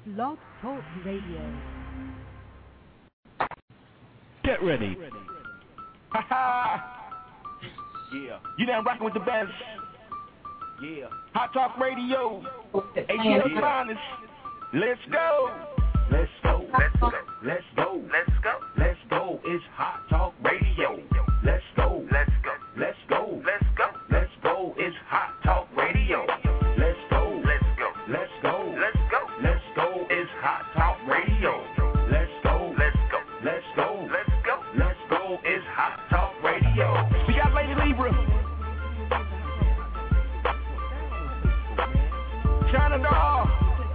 Blog Talk Radio. Get ready. Ha ha! Yeah. You done rocking with the best. Yeah. Hot Talk Radio. ATL Finest. Let's go. Let's go. Let's go. Let's go. Let's go. Let's go. It's Hot Talk Radio. Let's go. Let's go. Let's go. Let's go. Let's go. It's Hot Talk Radio. Let's go. Let's go. Let's go. Let's go. Let's go. It's Hot Talk Radio. Let's go. Let's go. Let's go. Let's go. Let's go. It's Hot Talk Radio. We got Lady Libra. China Doll.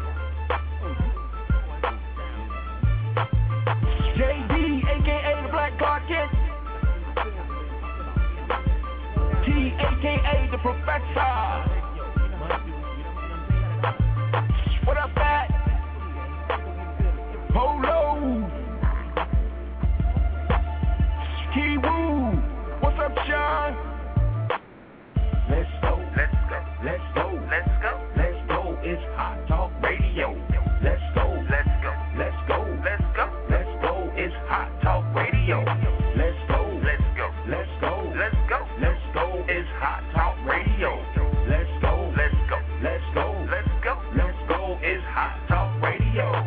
JD, a.k.a. the Black Carcass. T, a.k.a. the Professor. What up, Pat? Polo. Key Woo. What's up, Sean? Let's go. Let's go. Let's go. Let's go. Let's go. It's Hot Talk Radio. Let's go. Let's go. Let's go. Let's go. Let's go. It's Hot Talk Radio. Let's go. Let's go. Let's go. Let's go. Let's go. It's Hot Talk Radio. Let's go. Let's go. Let's go. Let's go. Let's go. It's Hot Talk Radio.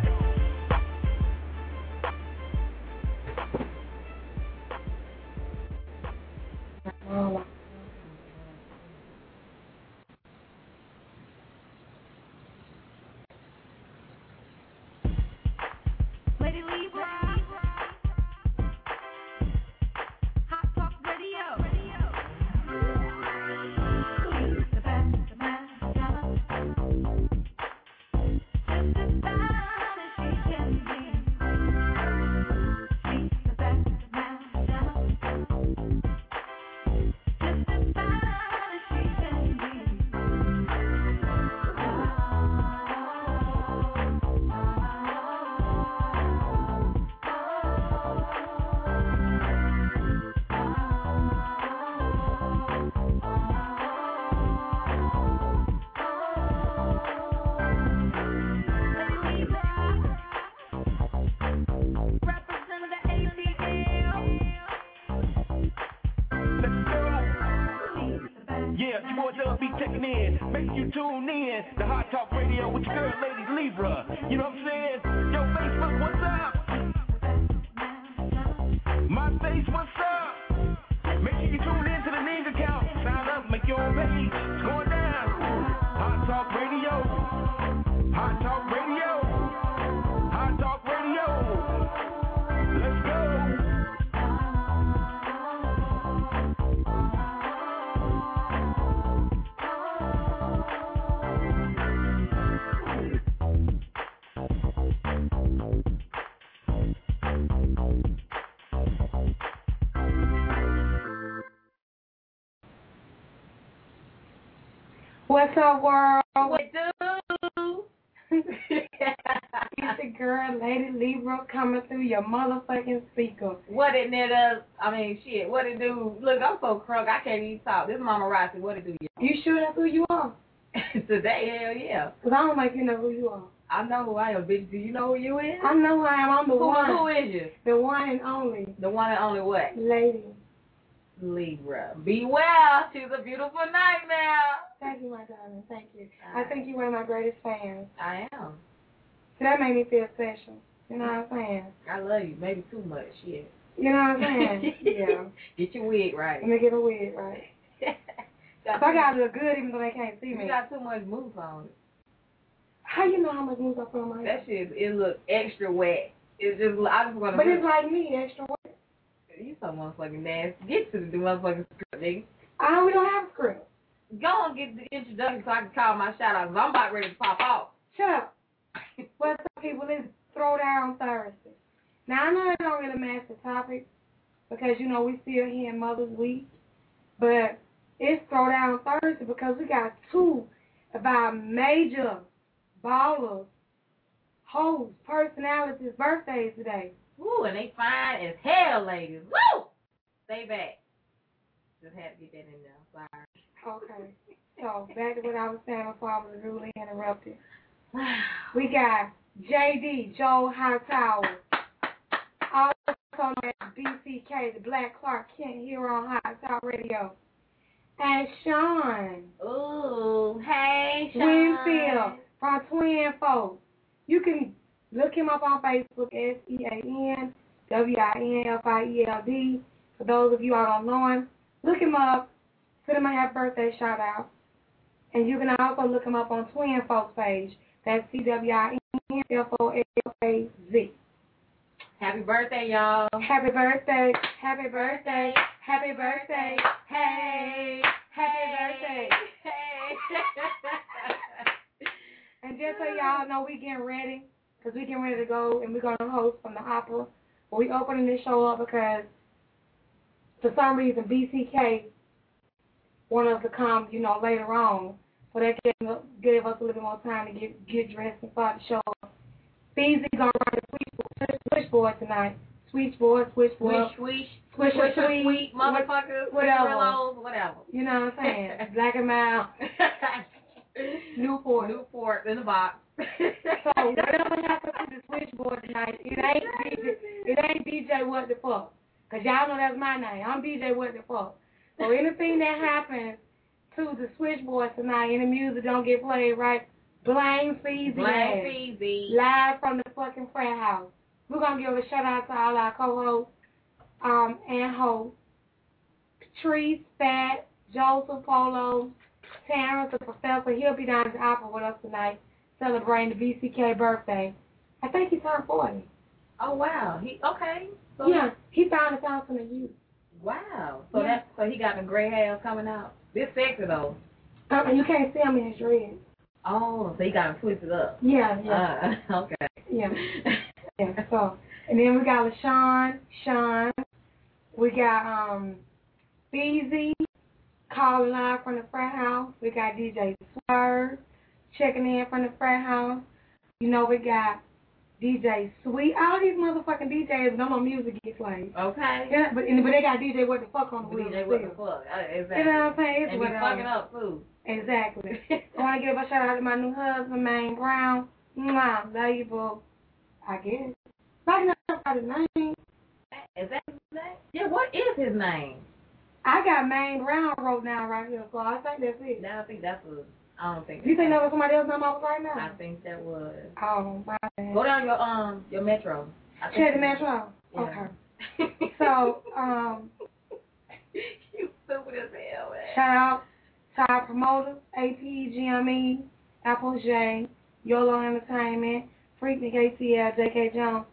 Lady Libra. Hot Talk Radio. The best of my talent. Just as bad as she can be. She's the best of my talent. Just as bad as she can be. Yeah, your boy Dub be checking in. Make sure you tune in to Hot Talk Radio with your girl, Lady Libra. You know what I'm saying? Yo, Facebook, what's up? My face, what's up? Make sure you tune in to the Ninja account. Sign up, make your own page. It's going down. Hot Talk Radio. Hot Talk Radio. Hot Talk Radio. Let's go. What's up, world? What do? It's the girl, Lady Libra, coming through your motherfucking speaker. What it shit, what it do? Look, I'm so crunk, I can't even talk. This is Mama Rossi, what it do? You sure that's who you are? Today, hell yeah. Because I don't think you know who you are. I know who I am, bitch. Do you know who you is? I know who I am. I'm the one. Who is you? The one and only. The one and only what? Lady Libra. Beware, she's a beautiful nightmare. Thank you, my darling. Thank you. I think you're one of my greatest fans. I am. So that made me feel special. You know what I'm saying? I love you. Maybe too much, shit. You know what I'm saying? Yeah. Get your wig right. Let me get a wig right. So I gotta look good even though they can't see me. You got too much mousse on it. How you know how much mousse I put on my head? That shit, it look extra wet. It's just, I just want to. But it's like me, extra wet. You so motherfucking nasty. Get to the motherfucking script, nigga. We don't have a script. Go and get the introduction so I can call my shout out, because I'm about ready to pop off. Shut up. What's up, people? It's Throwdown Thursday. Now, I know it don't really match the topic because, you know, we still here in Mother's Week. But it's Throwdown Thursday because we got two of our major ballers, hosts, personalities' birthdays today. Woo, and they fine as hell, ladies. Woo! Stay back. Just had to get that in there. Sorry. Okay. So, back to what I was saying before I was rudely interrupted. We got JD, Joe Hightower. Also known as BCK, the Black Clark Kent here on Hot Talk Radio. And Sean. Ooh, hey, Sean. Winfield from Twin Folks. You can look him up on Facebook, SeanWinfield. For those of you who don't know him, look him up. Send him a happy birthday shout out. And you can also look him up on Twin Folks page. That's TWINFOLAZ. Happy birthday, y'all. Happy birthday. Happy birthday. Happy birthday. Hey. Happy birthday. Hey. And just so y'all know, we getting ready. Because we getting ready to go and we're going to host from the opera. But we opening this show up because for some reason BCK wanted us to come, later on. So that gave us a little bit more time to get dressed and start the show. Beezy gonna run the switchboard tonight. Switchboard. Swish, motherfuckers, whatever. Whatever. You know what I'm saying? Black and Mild. Newport in the box. So whatever happens to the switchboard tonight, it ain't DJ What the Fuck. Cause y'all know that's my name. I'm DJ What the Fuck. So anything that happens to the switchboard tonight, any music don't get played right, blame Feezy. Live from the fucking frat house. We're gonna give a shout out to all our co-hosts, and hosts. Patrice, Fat, Joseph, Polo, Terrence, the professor. He'll be down at the opera with us tonight, celebrating the BCK birthday. I think he turned 40. Oh wow. So yeah, he found a fountain of youth. Wow. So he got the gray hair coming out. This sexy though. You can't see him in his dreads. Oh, so you got him twisted up. Yeah. Okay. Yeah. So, and then we got LaShawn. We got Beezy calling live from the frat house. We got DJ Swerve checking in from the frat house. We got DJ Sweet. All these motherfucking DJs don't know music gets played. Okay. Yeah, but they got DJ What the Fuck on the wheel. DJ What the Fuck. Exactly. You know what I'm saying? And be fucking up too. Exactly. I want to give a shout out to my new husband, Maine Brown. Mwah, love you, boo. I guess. I don't know his name. Is that his name? Yeah, what is his name? I got Maine Brown wrote down right here, so I think that's it. I think that's a... I don't think. You think that was somebody else's name over right now? I think that was. Oh, my bad. Go down your Metro. Check the Metro. Yeah. Okay. So, you stupid as hell, man. shout out to our promoters, AP, GME, Apple J, YOLO Entertainment, Freaknik ATL, JK Jones.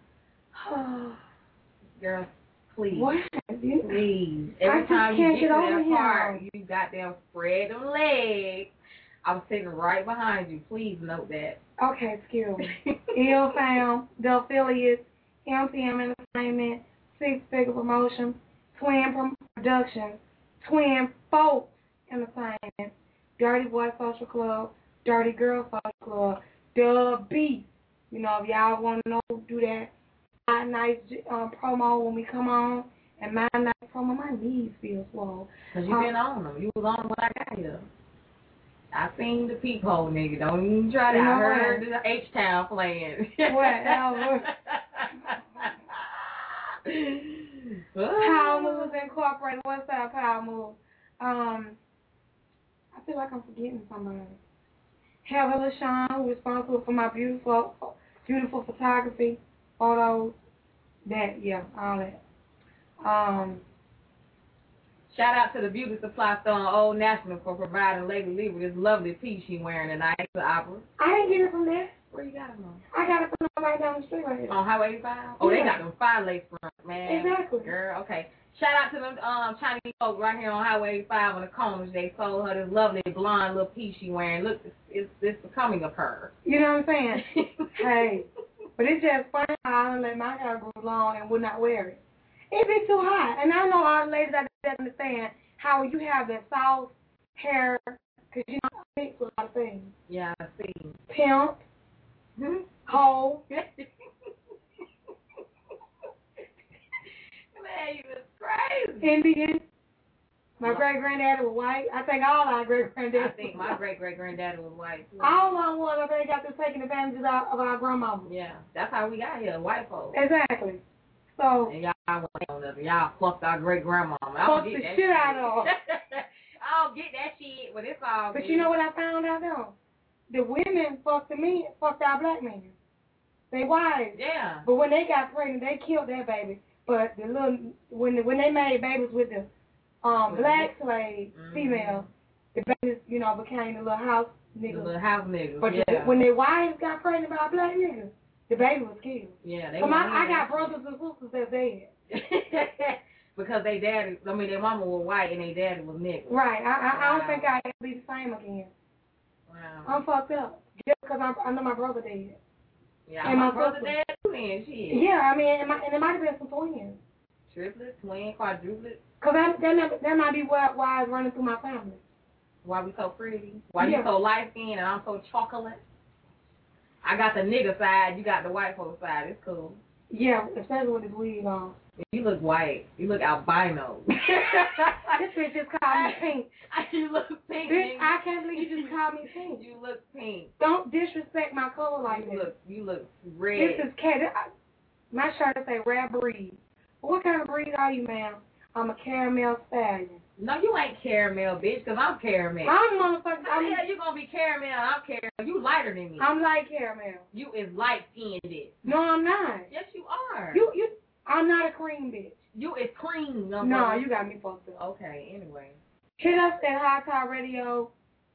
Girl, please. What? Please. Every time you get to that part, you goddamn spread them legs. I'm sitting right behind you. Please note that. Okay, excuse me. Ill Fam, The Affiliates, MTM Entertainment, Six Figure Promotion, Twin Productions, Twin Folks Entertainment, Dirty Boy Social Club, Dirty Girl Social Club, The Beat. If y'all want to know, do that. My nice promo when we come on, and my nice promo, my knees feel swole. Because you been on them. You was on them when I got here. I seen the peephole, nigga. Don't even try that. I heard the H-Town playing. Whatever. Power Moves Incorporated. What's up, Power Moves? I feel like I'm forgetting somebody. Heather LaShawn, responsible for my beautiful photography, photos, all that. Shout out to the beauty supply store on Old National for providing Lady Lee with this lovely piece she wearing tonight at the opera. I didn't get it from there. Where you got it from? I got it from right down the street right here. On Highway 85? Oh, Yeah. they got them 5 lace fronts, man. Exactly. Girl, okay. Shout out to them Chinese folks right here on Highway 85 on the corners. They sold her this lovely blonde little piece she wearing. Look, it's becoming of her. You know what I'm saying? Hey. But it's just funny how I let my hair grow long and would not wear it. It'd be too hot. And I know all the ladies out there understand how you have that soft hair, because you know I mix with a lot of things. Yeah, I see. Pimp, hoe. Man, you was crazy. Indian. My great-granddaddy was white. I think all our great-granddaddies. I think my great-great-granddaddy was white, too. All of them was, they got to taking advantage of our grandmama. Yeah, that's how we got here, white folks. Exactly. So. And y'all went on us. Y'all fucked our great-grandmama. Fucked the shit out of her. I don't get that shit, but it's all But good. you know what I found out, though? The women fucked our black men. They wives. Yeah. But when they got pregnant, they killed their baby. But the little when they made babies with the black slave female, the babies, became the little house niggas. The little house niggas. But when their wives got pregnant by black niggas, the baby was killed. Yeah, So I got brothers and sisters that's dead. Because their mama was white and their daddy was nigga. Right. I don't think I can be the same again. Wow. I'm fucked up. Just because I know my brother dead. Yeah, and my brother dead too, then, shit. Yeah, I mean, and it might have been some twins. Triplets, twin, quadruplets. Because that might be why it's running through my family. Why we so pretty? Why you so light-skinned and I'm so chocolate? I got the nigga side, you got the white folks side. It's cool. Yeah, especially with this wig on. You look white. You look albino. This bitch just called me pink. You look pink. Bitch, I can't believe you just called me pink. You look pink. Don't disrespect my color like this. You look red. This is cat. My shirt say rare breed. What kind of breed are you, ma'am? I'm a caramel stallion. No, you ain't caramel, bitch, because I'm caramel. I'm motherfucker. How the hell you gonna be caramel and I'm caramel? You lighter than me. I'm light caramel. You is light-skinned, bitch. No, I'm not. Yes, you are. I'm not a cream bitch. You is cream. No, you got me fucked up. Okay, anyway. Hit us at hightalkradio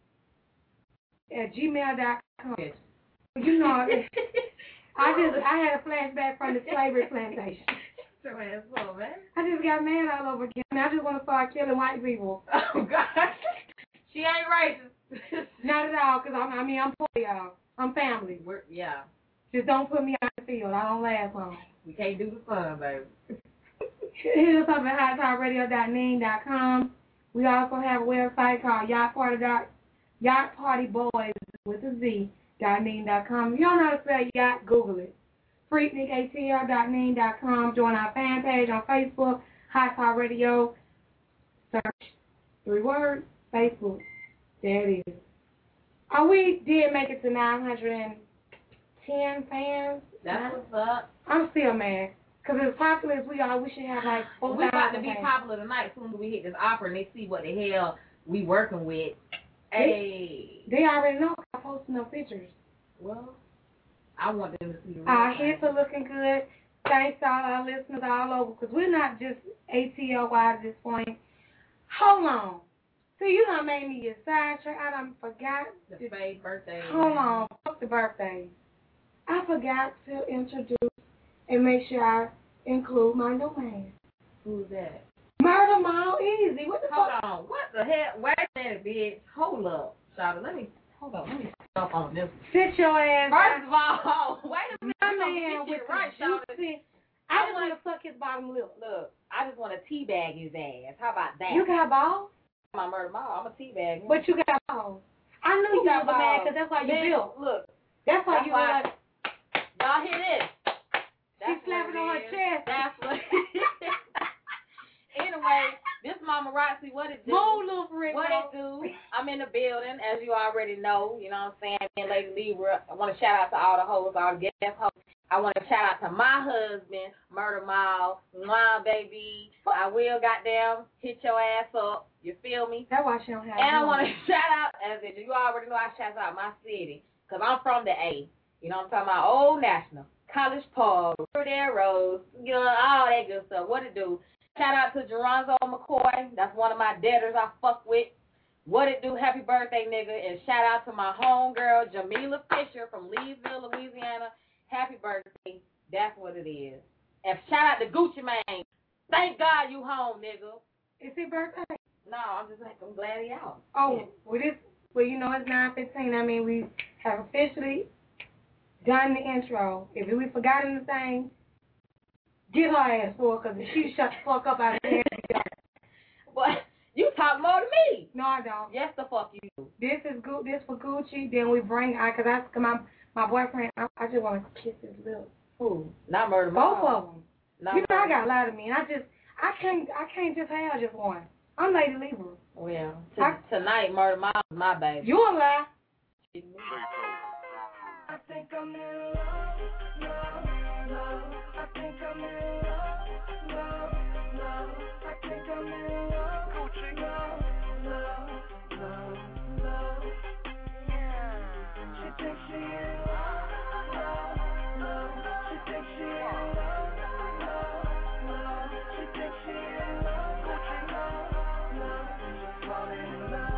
at gmail.com. Yes. You know, I had a flashback from the slavery plantation. So asshole, man. I just got mad all over again. I just want to start killing white people. Oh, God. She ain't racist. Not at all, because I'm poor, y'all. I'm family. Yeah. Just don't put me on the field. I don't last long. We can't do the fun, baby. Hit us up at hightalkradio.ning.com. We also have a website called Yacht Party Boys with a Z.ning.com. If you don't know how to spell yacht, Google it. FreaknikATL.ning.com. Join our fan page on Facebook, High Talk Radio. Search 3 words, Facebook. There it is. We did make it to 910 fans. That's what's up. I'm still mad. Because as popular as we are, we should have like 4,000 We about to be fans. popular tonight. Soon as we hit this opera and they see what the hell we working with. Hey. They already know I'm posting no pictures. Well, I want them to see the real Our thing. hits are looking good. Thanks to all our listeners all over. Because we're not just ATLY at this point. Hold on. See, you done made me get sidetracked. I done forgot. The Faye birthday. Hold on. Fuck the birthday. I forgot to introduce and make sure I include my new man. Who's that? Murder Mile Easy. What the Hold fuck? on. What the hell? Wait a minute, bitch. Hold up. Shawty, let me stop on this. Sit your ass First of all, wait a minute. My You gonna man get with shit right, the Shawty. juicy. I just want to suck his bottom lip. Look, I just want to teabag his ass. How about that? You got balls? My murder mom. I'm a teabag him. But you got balls. I knew you got was a man balls? because that's why you Man, built. Look, That's why that's you why- were like, y'all hear this? she slapping on her chest. That's what. Anyway, this Mama Roxy, what it do? Move, little freak. What it do? I'm in the building, as you already know. You know what I'm saying? Me and Lady Libra. I want to shout out to all the hoes, all the guest hosts. I want to shout out to my husband, Murder Mile. Mwah, baby. I will goddamn hit your ass up. You feel me? That's why she don't have And I balls. want to shout out, as you already know, I shout out my city. Because I'm from the A. You know what I'm talking about? Old National, College Park, Riverdale Road, you know, all that good stuff. What it do? Shout out to Geronzo McCoy. That's one of my debtors I fuck with. What it do? Happy birthday, nigga. And shout out to my homegirl, Jamila Fisher from Leesville, Louisiana. Happy birthday. That's what it is. And shout out to Gucci Mane. Thank God you home, nigga. Is it birthday? No, I'm just like, I'm glad he out. Oh, well, you know, it's 9:15. I mean, we have officially done the intro. If we forgot anything, get her ass for it, because if she shut the fuck up out of here. But you talk more than me. No, I don't. Yes, the fuck you do. This for Gucci. Then we bring, because my boyfriend, I just want to kiss his lips. Who? Not Murder Both Mom. of them. Not You know, I Murder. got a lot of men. I can't just have just one. I'm Lady Libra. Well, tonight, Murder Miles is my baby. You a lie. I think I'm in love, love, love. I think I'm in love, love, love. I think I'm in love, love, love, love, love. She thinks she in love, love, love. She thinks she in love, love, love. She thinks she in love, love, love. She's falling in love.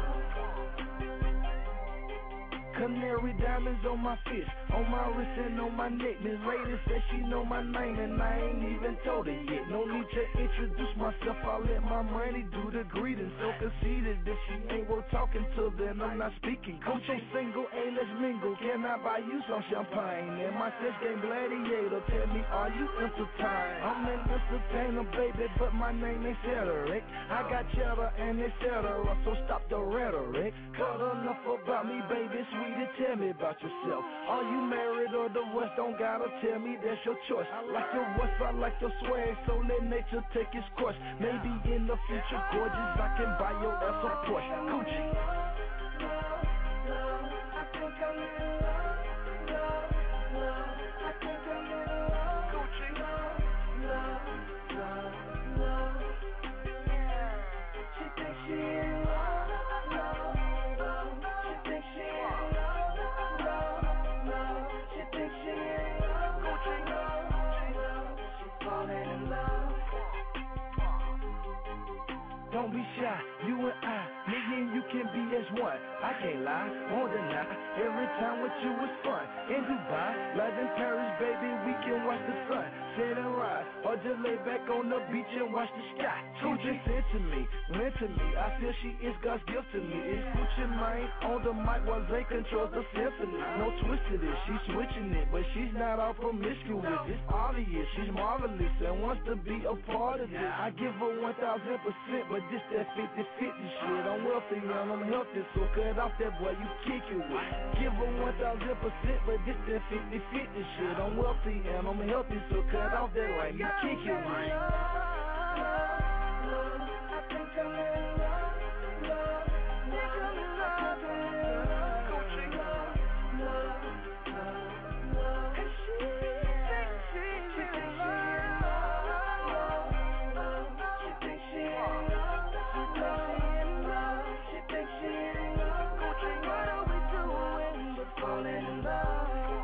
Canary diamonds on my fist, on my wrist and on my neck. This lady says she know my name and I ain't even told her yet. No need to introduce myself, I'll let my money do the greeting. So conceited, if she ain't worth talking to, then I'm not speaking. Coach ain't single, ain't let's mingle. Can I buy you some champagne? And my sex game gladiator, tell me, are you entertained? I'm an entertainer, baby, but my name ain't Cedric. I got cheddar and etc., so stop the rhetoric. Cut enough about me, baby, sweetie, tell me about yourself. Are you married or divorced? Don't gotta tell me, that's your choice. I like your voice, I like your swag, so let nature take its course. Maybe in the future, gorgeous, I can buy your ass a Porsche. Gucci. I think I'm in love, love, love. I think I'm in love, Gucci. Love, love, love. She thinks she in love, love, love. She thinks she in love, love, love. She thinks she in love, Gucci. Love, love. She's falling in love. Don't be shy, you and I, me and you can be as one. I can't lie, won't deny, every time with you was fun. In Dubai, live in Paris, baby, we can watch the sun set and rise, or just lay back on the beach and watch the sky. She just said to me, lent to me, I feel she is God's gift to me. It's Gucci Mane on the mic while they controls the symphony. No twist to this, she's switching it, but she's not all promiscuous. It's obvious, she's marvelous and wants to be a part of it. I give her 1,000%, but this that 50-50 shit. I'm wealthy and I'm healthy, so cut off that boy you kick it with. Give her 1,000%, but this that 50-50 shit. I'm wealthy and I'm healthy, so cut off that line you kick it with. I think I'm in love, love, think I'm in love, Gucci, love, love, love, love. And she thinks she's in love, love, love. She thinks she's in love, love, she thinks she's in love, Gucci. What are we doing but falling in love?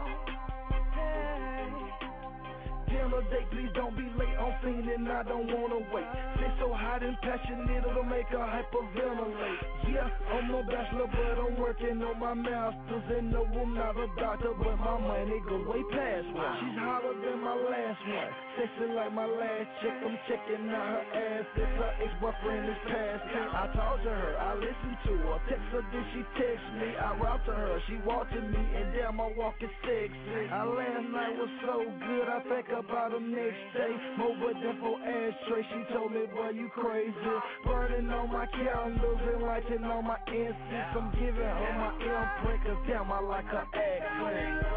Dinner date, please don't be late. I'm fiending, I don't wanna wait. Sit so hot and passionate, it'll make her hyperventilate. Yeah, I'm a bachelor, but I'm working on my masters. And no, I'm not a doctor, but my money go way past one. She's hotter than my last one, sexy like my last chick. I'm checking out her ass, if her ex-boyfriend is past. I talk to her, I listen to her, text her, then she text me. I route to her, she walk to me, and damn, my walk is sexy. Our last night was so good, I think about her next day. More than for ashtray, she told me, boy, you crazy. Burning on my candles and lighting on my incense. I'm giving her my imprint, cause damn, I like her accent.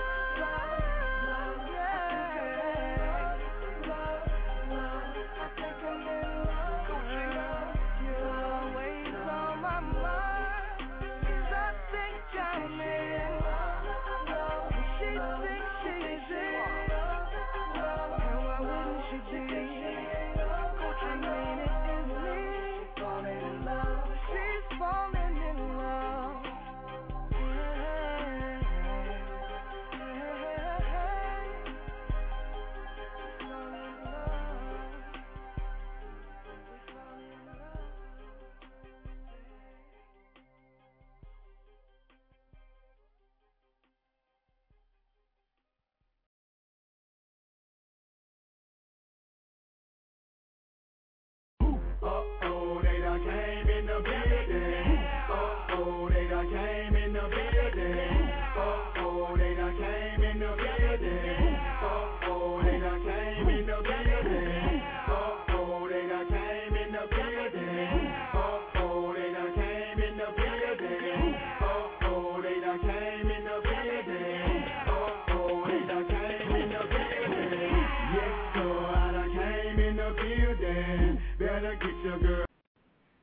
Uh-oh, they done came in the building. Uh-oh, they done came in the building. Uh-oh, they done came in the building. Uh-oh, they done came in the building. Uh-oh, they done came in the building. Uh-oh, they done came in the building. Uh-oh, they done came in the building. Uh-oh, they done came in the building. Yes, sir, I done came in the building. Better get your girl.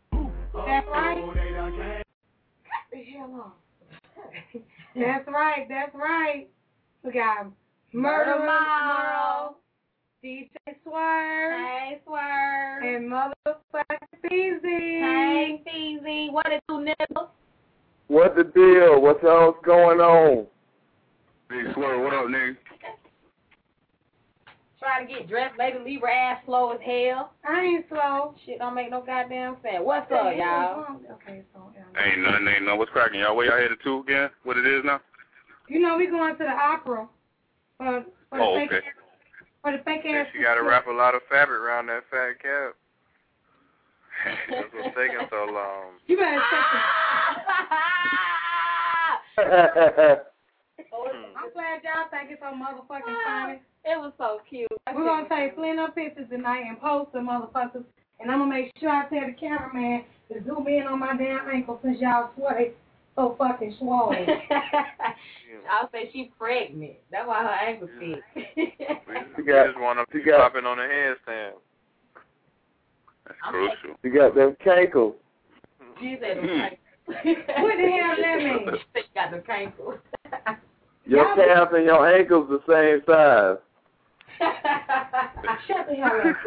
right. We got Murder Tomorrow, DJ Swerve. Hey, Swerve. And motherfucking Feezy. Hey, Feezy. What it do, nigga? What the deal? What else going on? Big Swerve, what up, nigga? Trying to get dressed, Lady Libra ass slow as hell. I ain't slow. Shit don't make no goddamn sense. What's up, y'all? Okay, so Ain't nothing. What's cracking, y'all? Where y'all headed to again? What it is now? you know we going to the opera for Oh, the fake okay. for the fake ass. She got to wrap a lot of fabric around that fat cap. That's what's taking so long. You better check it. I'm glad y'all think it's so motherfucking funny. It was so cute. We're going to take plenty of pictures tonight and post them motherfuckers. And I'm going to make sure I tell the cameraman to zoom in on my damn ankle since y'all sweat so fucking swollen. I'll say she pregnant. That's why her ankle big. We just want them to popping on the handstand. That's crucial. You got them cankles. She said them cankles. What the hell that mean? She got them cankles. Your calf and your ankles the same size. Shut the hell up.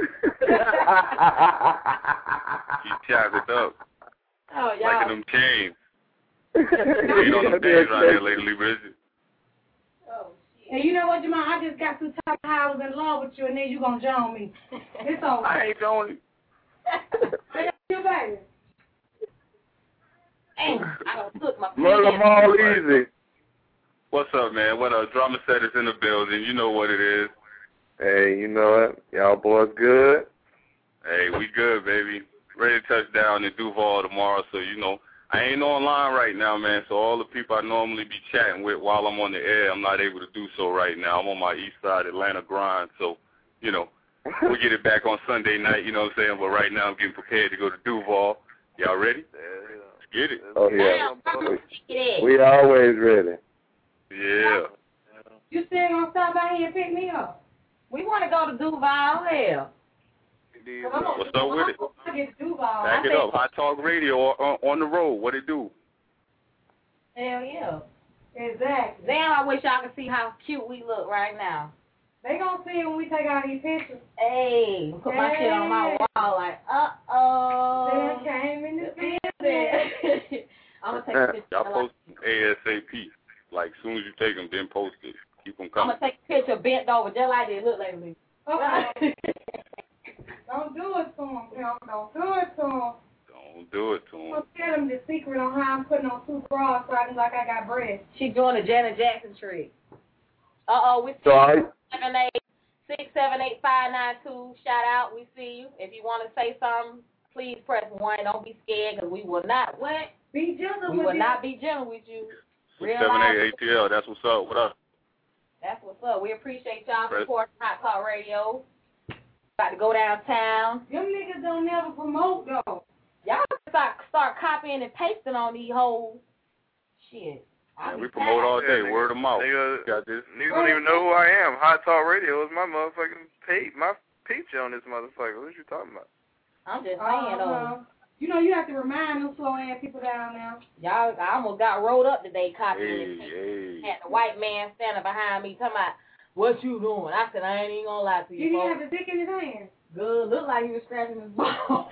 She chopped it up. Oh, Like y'all. them chains. Ain't on them days right there, Lady Libra. Oh, shit. And you know what, Jamal? I just got through talking how I was in love with you, and then you going to join me. It's over. I ain't the only. Hey, you, baby. Damn, I done took my Murder them all easy. What's up, man? What up? Drama set is in the building. You know what it is. Hey, you know it. Y'all boys good? Hey, we good, baby. Ready to touch down in Duval tomorrow, so, you know, I ain't online right now, man, so all the people I normally be chatting with while I'm on the air, I'm not able to do so right now. I'm on my east side Atlanta grind, so, you know, we'll get it back on Sunday night, you know what I'm saying, but right now I'm getting prepared to go to Duval. Y'all ready? Yeah. Let's get it. Oh, yeah. Damn, We always ready. Yeah. You still going to stop by here and pick me up? we want to go to Duval. Hell. What's up with it? I get Duval. Back it up. Hot Talk Radio on the road. What it do? Hell yeah. Exactly. Damn, I wish y'all could see how cute we look right now. They going to see it when we take out these pictures. Hey, put my shit on my wall like, uh-oh. They came in the building. I'm going to take a picture. Y'all post ASAP. Like, as soon as you take them, then post it. Keep them I'm coming. going to take a picture bent over just like they look like me. Okay. Don't do it to him, Pimp. Don't do it to him. Don't do it to them. I'll tell him the secret on how I'm putting on 2 bras so I look like I got breasts. She doing the Janet Jackson trick. We So I, 678-592. Shout out. We see you. If you want to say something, please press 1. Don't be scared because we will not what? Be gentle We with will you. not be gentle with you. 678 ATL. That's what's up. What up? That's what's up. We appreciate y'all Press. supporting Hot Talk Radio. About to go downtown. Them niggas don't never promote, though. Y'all start copying and pasting on these whole shit. Man, we promote all day. Word of mouth. Nigga, Got this. niggas don't even know who I am. Hot Talk Radio is my motherfucking picture on this motherfucker. What you talking about? I'm just saying, though. You know, you have to remind them slow-ass people down there. Y'all, I almost got rolled up today copying and Hey, pasting. hey. Had the white man standing behind me talking about, what you doing? I said, I ain't even gonna lie to you, Did he folks. have the dick in his hand? Good. Looked like he was scratching his balls.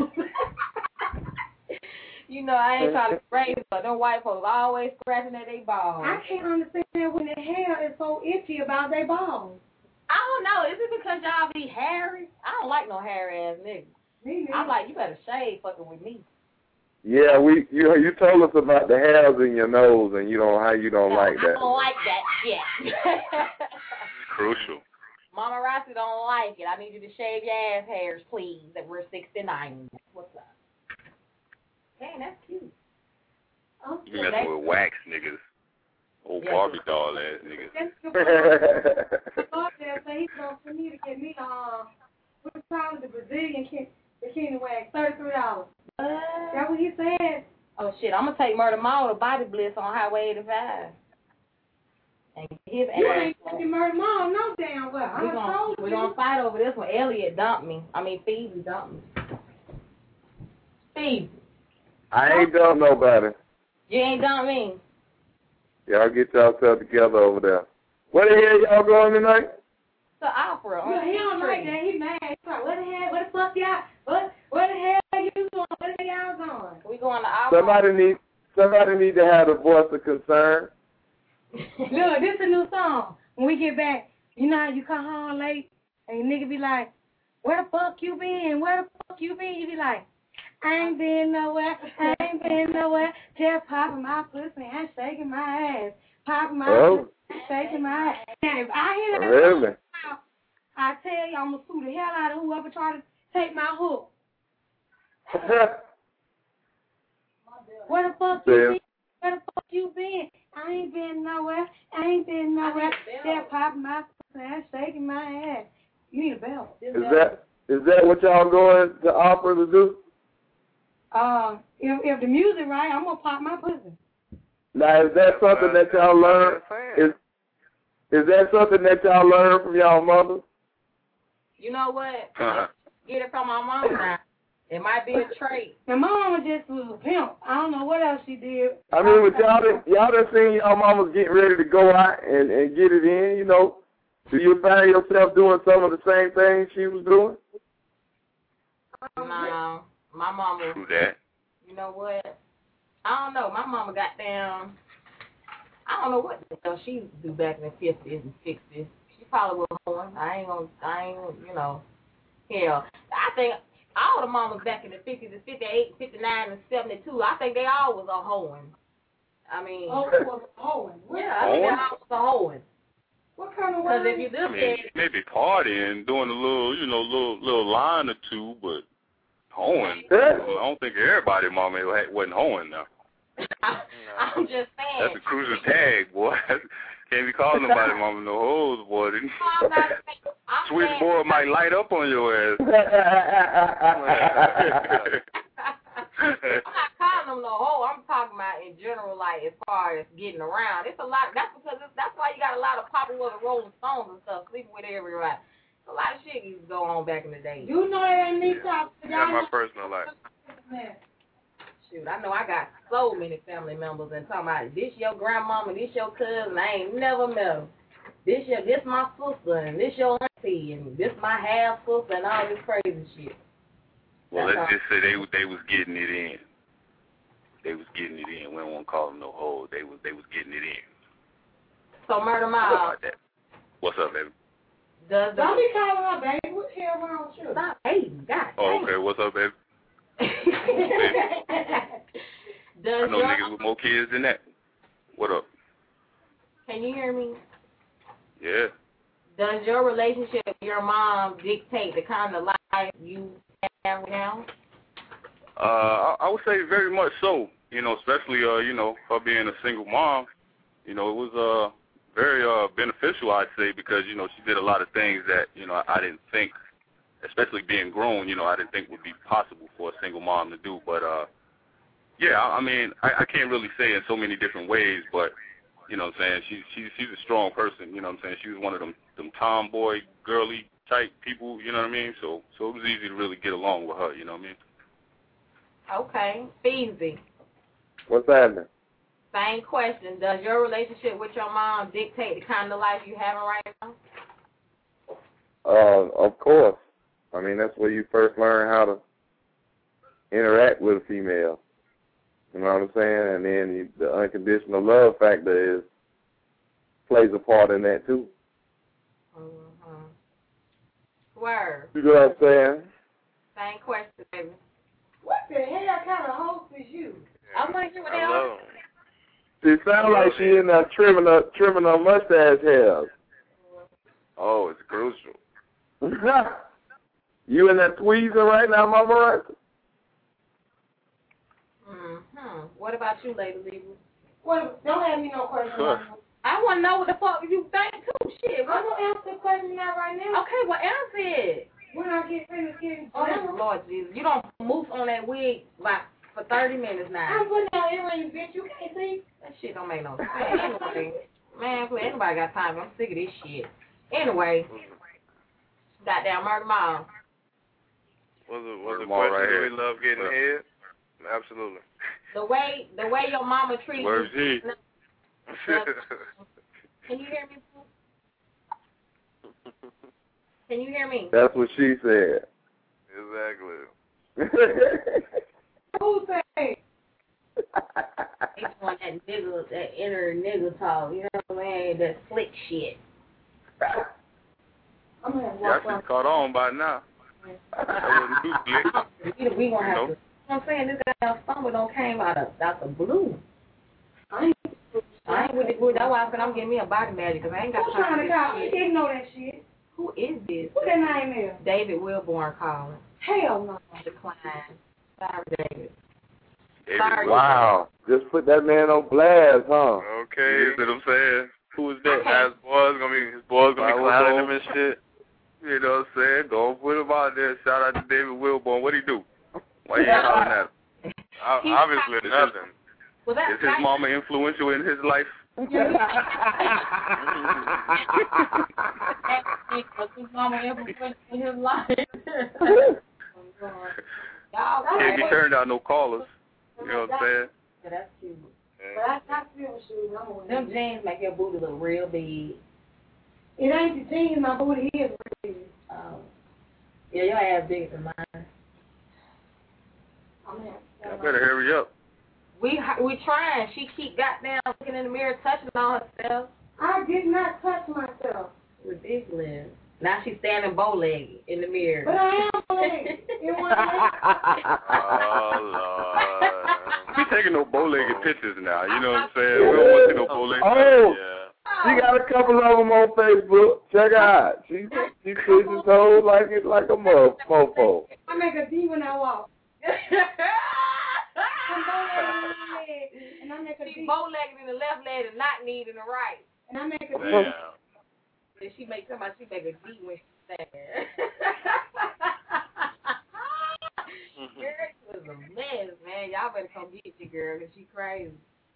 You know, I ain't trying to raise, but them white folks always scratching at their balls. I can't understand when the hair is so itchy about their balls. I don't know. Is it because y'all be hairy? I don't like no hairy ass niggas. Me neither. I'm like, you better shave fucking with me. yeah, you told us about the hairs in your nose and how you don't like I that. don't like that shit. Crucial. Mama Rossi don't like it. I need you to shave your ass hairs, please. That we're 69. What's up? Dang, that's cute. Oh, You messing with wax niggas. Old Yeah. Barbie doll ass niggas. That's the part there say he's going for me to get me what's called the Brazilian bikini wax, $33. That's what he said. Oh shit, I'm gonna take Murder Mall to Body Bliss on Highway 85. And his You ass. ain't fucking murder mom, no damn well. We're gonna fight over this one. Elliot dumped me. Phoebe dumped me. Phoebe, I ain't done nobody. you ain't dumped me. Y'all get yourself together over there. Where the hell y'all going tonight? The opera. Well, he don't like that. He mad. He's like, what the hell? What the fuck y'all? Where the hell you going? Where the hell y'all going? We going to opera. Somebody need to have a voice of concern. Look, this is a new song. When we get back, you know how you come home late and your nigga be like, where the fuck you been? Where the fuck you been? You be like, I ain't been nowhere. I ain't been nowhere. Just popping my pussy and shaking my ass. Popping my pussy and shaking my ass. Now, if I hear that Really? I tell you, I'm going to sue the hell out of whoever try to take my hook. Where the fuck you been? Where the fuck you been? I ain't been nowhere. I ain't been nowhere. Just popping my pussy and shaking my ass. You need a bell. Is that what y'all going to offer to do? If the music right, I'm gonna pop my pussy. Now, is that something that y'all learn? Is that something that y'all learn from y'all mothers? You know what? Get it from my mom now. It might be a trait. And my mama just was a pimp. I don't know what else she did. I mean, with y'all done seen y'all mamas getting ready to go out and get it in, you know. Do you find yourself doing some of the same things she was doing? No, my mama. Do that. You know what? I don't know. My mama got down. I don't know what the hell she used to do back in the 50s and 60s. She probably was hoeing. I ain't, you know, hell. I think all the mamas back in the 50s and 58, 59, and 72, I think they all was a hoeing. I mean. Oh, was a hoeing. Yeah, I think they all was a hoeing. What kind of Because if you look at it. Maybe partying, doing a little, you know, little line or two, but hoeing. I don't think everybody mama wasn't hoeing now. I'm just saying. That's a cruiser tag, boy. Can't be calling nobody mama no hoes, boy. Switchboard might light up on your ass. I'm not calling them no hoe. I'm talking about in general, like as far as getting around. It's a lot. That's why you got a lot of popular Rolling Stones and stuff sleeping with everybody. A lot of shit used to go on back in the day. You know that ain't me talking. That's my personal life. Shoot, I know I got so many family members and talking about this your grandmama, this your cousin, I ain't never met them. This my sister and this your auntie and this my half sister and all this crazy shit. Well, let's just say they was getting it in. They was getting it in. We don't want to call them no hoes. They was getting it in. So Murder Miles. What's up, baby? Don't be calling her, baby. What the hell wrong with you? Stop hating, God. Oh, okay. What's up, baby? I know niggas with more kids than that. What up? Can you hear me? Yeah. Does your relationship with your mom dictate the kind of life you have now? I would say very much so. You know, especially you know, her being a single mom. You know, it was very beneficial, I'd say, because you know she did a lot of things that you know I didn't think, especially being grown, you know, I didn't think would be possible for a single mom to do. But yeah, I mean, I can't really say in so many different ways, but you know what I'm saying, she's a strong person. You know what I'm saying, she was one of them tomboy, girly type people. You know what I mean? So it was easy to really get along with her. You know what I mean? Okay, Feezy. What's happening? Same question. Does your relationship with your mom dictate the kind of life you having right now? Of course. I mean, that's where you first learn how to interact with a female. You know what I'm saying? And then the unconditional love factor plays a part in that too. Mm-hmm. Word. You know what I'm saying? Same question, baby. What the hell kind of host is you? I want to hear what they are. It sounds like she in there trimming her mustache hairs. Oh, it's crucial. You in that tweezing right now, Mama Rice? Mm-hmm. What about you, Lady Libra? Well, don't ask me no questions. I want to know what the fuck you think, too. Shit. I'm going to answer the question not right now. Okay, well, answer it. When I get finished getting Oh, Lord Jesus. You don't move on that wig like for 30 minutes now. I'm putting out earrings, bitch. You can't see. That shit don't make no sense. Anyway, man, anybody got time. I'm sick of this shit. Anyway, goddamn Murder Miles. Was the question, right do here. we love getting head? Absolutely. The way your mama treats Where's you. he? Can you hear me? Can you hear me? That's what she said. Exactly. Who said? They want that nigga, that inner nigga talk. You know what I'm saying? That slick shit. I'm gonna Y'all walk should around. caught on by now. That wasn't too slick. We gonna have You know? to. You know what I'm saying? This guy stumble don't came out the blue. I ain't with the blue. That's why I said I'm getting me a body magic because I ain't got Who's trying to call? this He shit. didn't know that shit. Who is this? What that name is? David Wilborn calling. Hell no. Decline. Sorry, David. David Sorry. Wow. Just put that man on blast, huh? Okay. You see what I'm saying? Who is that? Okay. His boys gonna be clowning him and shit. You know what I'm saying? Go put him out there. Shout out to David Wilborn. What'd he do? Why you ain't hollering at him? Obviously nothing. Was that Is his mama influential in his life? Was his mama influential in his life? Y'all Can't be turned out no callers. You know what I'm saying? Yeah, that's cute. But I feel shoes. I'm gonna Them jeans make your booty look real big. It ain't the jeans, my booty is big. Yeah, your ass bigger than mine. I'm gonna Y'all better hurry up. We trying. She keep goddamn looking in the mirror, touching on herself. I did not touch myself. Ridiculous. Now she's standing bow-legged in the mirror. But I am big. It wasn't Oh Lord. We taking no bow-legged pictures now. You know what I'm saying? We don't want to see no bow-legged Oh, Yeah. she got a couple of them on Facebook. Check her out. She pushes toes like a mofo. I make a D when I walk. And I make a She's D. bow-legged in the left leg and not knee in the right. And I make a D. Damn. And she make a D when she stands. Girl, she was a mess, man. Y'all better come get your girl because she crazy.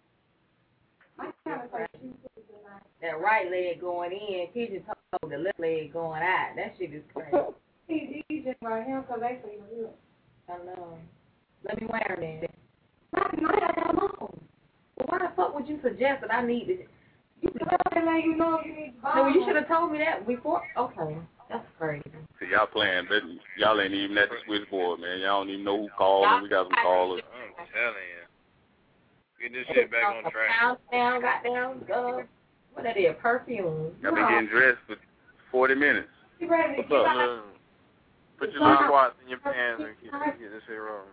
That right leg going in, Pigeon told the left leg going out. That shit is crazy. He's just right here because they say you. I know. Let me wear them then. No. Well, why the fuck would you suggest that I need this? You know you need to No, you should have told me that before. Okay, that's crazy. See, y'all playing, but y'all ain't even at the switchboard, man. Y'all don't even know who called. We got some callers. I'm telling you. Get this shit back on track. Down, goddamn, what that is, perfume. Y'all been getting dressed for 40 minutes. You ready to What's get up? Put your little squats in your pants and get this shit rolling.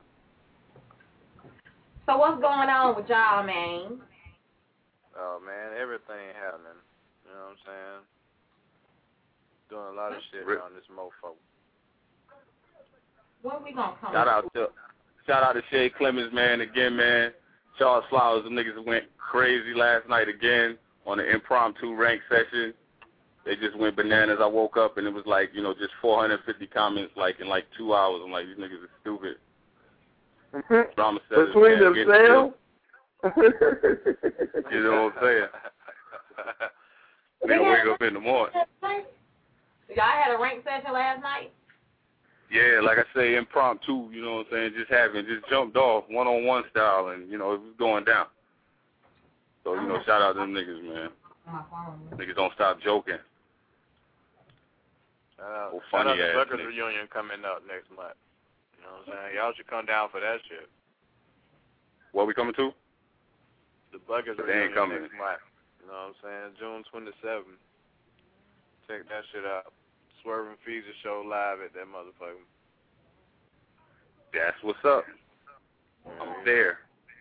So what's going on with y'all, man? Oh man, everything happening. You know what I'm saying? Doing a lot of shit around this mofo. When we gonna come? Shout out to Shay Clemens, man. Again, man. Charles Flowers, them niggas went crazy last night again on an impromptu rank session. They just went bananas. I woke up and it was like, just 450 comments like in like 2 hours. I'm like, these niggas are stupid. Drama says Between themselves? You know what I'm saying? Nigga wake up in the morning. Y'all had a rank session last night? Yeah, like I say, impromptu, you know what I'm saying? Just jumped off one-on-one style and, it was going down. So, shout out to them niggas, man. Niggas don't stop joking. Shout out to Buckers reunion coming up next month. You know what I'm saying? Y'all should come down for that shit. What we coming to? The Buckers reunion next month. You know what I'm saying? June 27th. Check that shit out. Swerving Feature show live at that motherfucker. That's what's up. I'm there.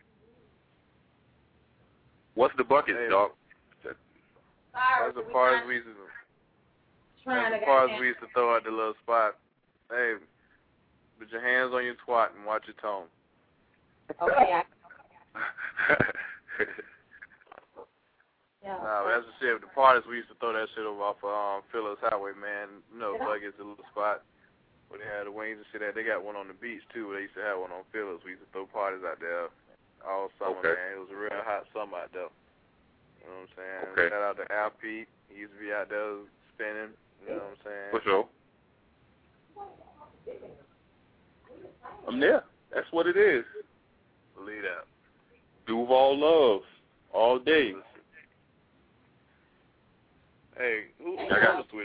What's the bucket, dog? That's the parts we used to throw at the little spot. Hey, put your hands on your twat and watch your tone. Okay. Nah, that's the shit. The parties we used to throw that shit over off of Phillips Highway, man. Buckets, a little spot where they had the wings and shit at. They got one on the beach too. They used to have one on Phillips. We used to throw parties out there all summer, man. It was a real hot summer out there. You know what I'm saying? Okay. Shout out to Al Pete. He used to be out there spinning. You know what I'm saying? For sure. I'm there. That's what it is. Believe that. Duval loves all day.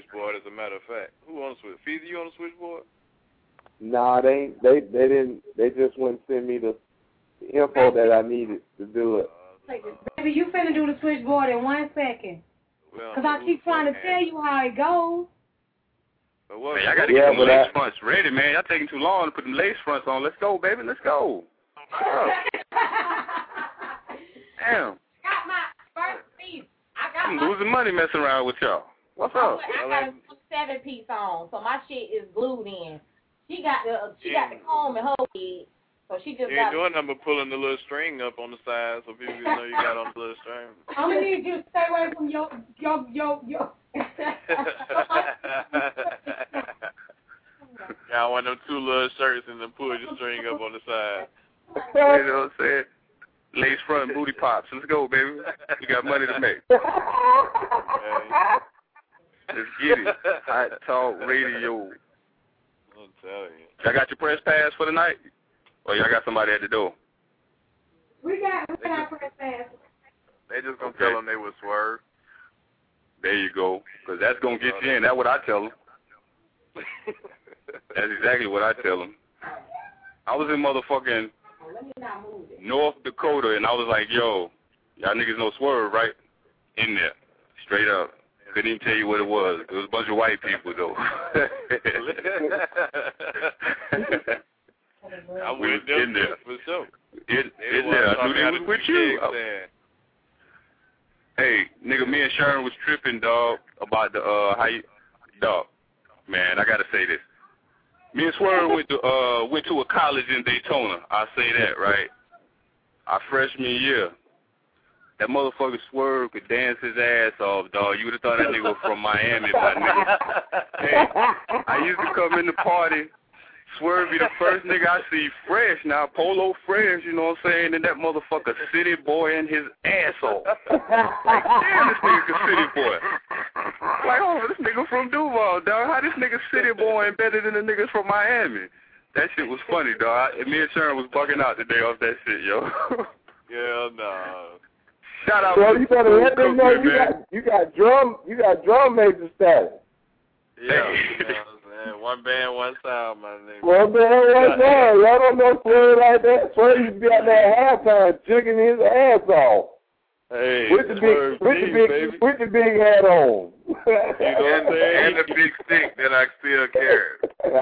switchboard, as a matter of fact. Who on the switchboard? Feezy, you on the switchboard? Nah, they didn't. They just wouldn't send me the info that I needed to do it. Baby, you finna do the switchboard in 1 second. Because I keep trying to tell you how it goes. Man, I got to get them lace fronts ready, man. Y'all taking too long to put them lace fronts on. Let's go, baby. Let's go. Damn. Got my first piece. I'm losing money messing around with y'all. What's up? I got a 7-piece on, so my shit is glued in. She got the comb in her head, so she just you ain't doing nothing but pulling the little string up on the side so people can know you got on the little string. I'm gonna need you to stay away from your. Got one of them 2 little shirts and then pull your string up on the side. You know what I'm saying? Lace front booty pops. Let's go, baby. We got money to make. Let's get it. Hot Talk Radio. I'm telling you. Y'all got your press pass for the night? Or y'all got somebody at the door? We got press pass. They just gonna tell them they was Swerve. There you go. Because that's going to get you in. That's what I tell them. That's exactly what I tell them. I was in motherfucking North Dakota, and I was like, yo, y'all niggas know Swerve, right? In there. Straight up. Couldn't even tell you what it was. It was a bunch of white people, though. I was in there. For sure. In there. I knew they was with you. Hey, nigga, me and Sharon was tripping, dog, about the, dog, man, I got to say this. Me and Swerve went to a college in Daytona. I say that, right? Our freshman year. That motherfucker Swerve could dance his ass off, dog. You would have thought that nigga was from Miami, my nigga. Hey, I used to come in the party. Swerve be the first nigga I see fresh now, polo fresh, you know what I'm saying? And that motherfucker city boy and his asshole. Like, damn, this nigga's a city boy. Like, oh, this nigga from Duval, dog. How this nigga city boy and better than the niggas from Miami? That shit was funny, dog. Me and Sharon was bugging out today off that shit, yo. Yeah, no. Shout out, bro. You better let them know you got drum major status. Yeah, you know what I'm saying? One band, one sound, my nigga. One band, one sound. Y'all don't know Swerve like that. Swerve used to be out there at halftime jigging his ass off. Hey, with the big hat on. You know what I'm saying? And the big stick that I still carry.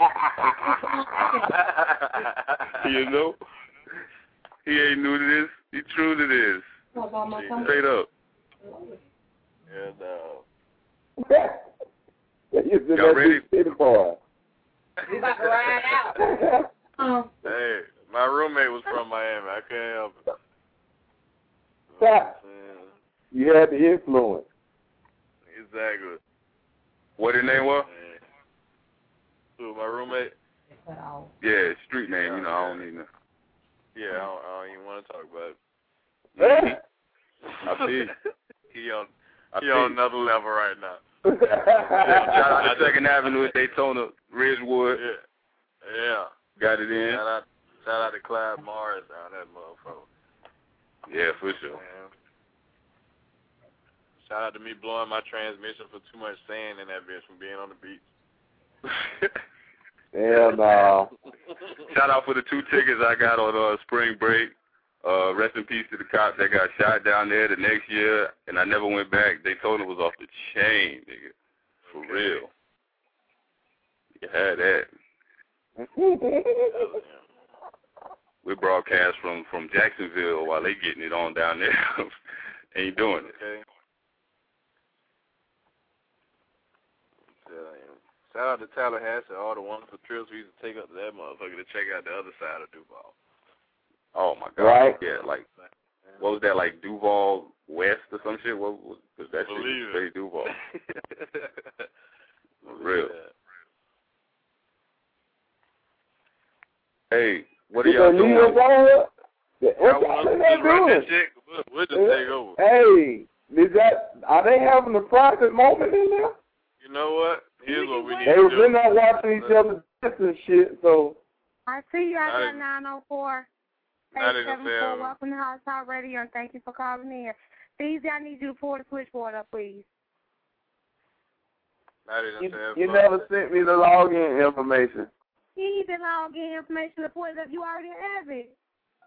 You know? He ain't new to this. He true to this. Straight up. Yeah, no. Y'all ready? We about to ride out. Hey, my roommate was from Miami. I can't help it. You had the influence. Exactly. What his name was? Who, my roommate? Yeah, street name. You know, I don't even know. Yeah, I don't even want to talk about it. I see. He on another level right now. Shout out to 2nd Avenue at Daytona, Ridgewood. Yeah. Got it in. Shout out to Clyde Morris down that motherfucker. Yeah, for sure. Man. Shout out to me blowing my transmission for too much sand in that bitch from being on the beach. Hell no. Shout out for the 2 tickets I got on spring break. Rest in peace to the cops that got shot down there the next year, and I never went back. Daytona was off the chain, nigga. For real. You had that. We broadcast from Jacksonville while they getting it on down there. Ain't doing it. Okay. Shout out to Tallahassee, all the wonderful trips we used to take up to that motherfucker to check out the other side of Duval. Oh my God! Right? Yeah, like what was that? Like Duval West or some shit? What was that? Shit was straight Duval. For real. Hey, what are y'all doing? We'll just take over. Hey, are they having a private moment in there? You know what? Here's what we need they to do. do. They're not watching each other's and shit, so. I see you out there, 904. 874. Welcome to Hot Talk Radio, and thank you for calling in. Feezy, I need you to pull the switchboard up, please. Now they done said You never sent me the login information. You need the login information to point that you already have it.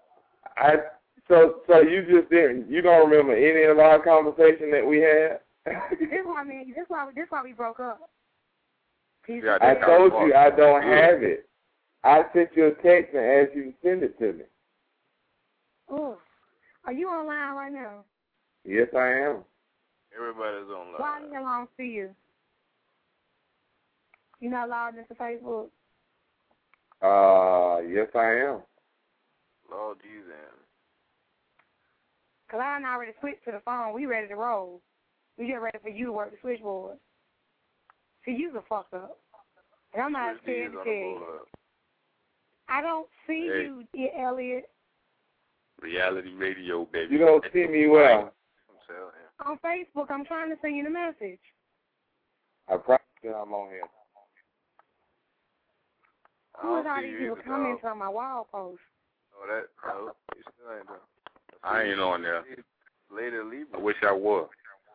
So you just didn't. You don't remember any of our conversation that we had? This why we broke up. I told you I don't have it. I sent you a text and asked you to send it to me. Oh, are you online right now? Yes, I am. Everybody's online. Why did I don't see you? You not logged into Facebook? Yes, I am. Lord Jesus. Because I already switched to the phone. We ready to roll. We just ready for you to work the switchboard. See, you's a fuck up. And I'm not scared to tell you. I don't see you, dear Elliot. Reality radio, baby. You don't see me well. On Facebook, I'm trying to send you the message. I promise you I'm on here. Who is all these people commenting on my wall post? No, you still ain't done. I ain't on there. Later, leave. I wish I was.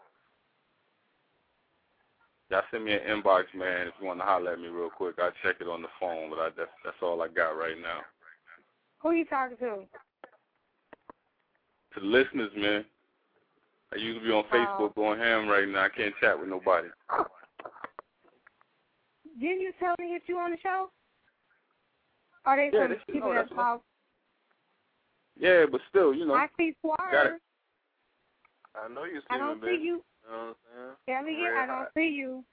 Y'all send me an inbox, man, if you want to holler at me real quick. I'll check it on the phone, but that's all I got right now. Who you talking to? To the listeners, man. I usually be on Facebook going ham right now. I can't chat with nobody. Didn't you tell me that you on the show? Are they some people that talk? Yeah, but still, you know. I see Swerve. I know you see I don't see you. You know what I'm saying? Elliot, I don't see you.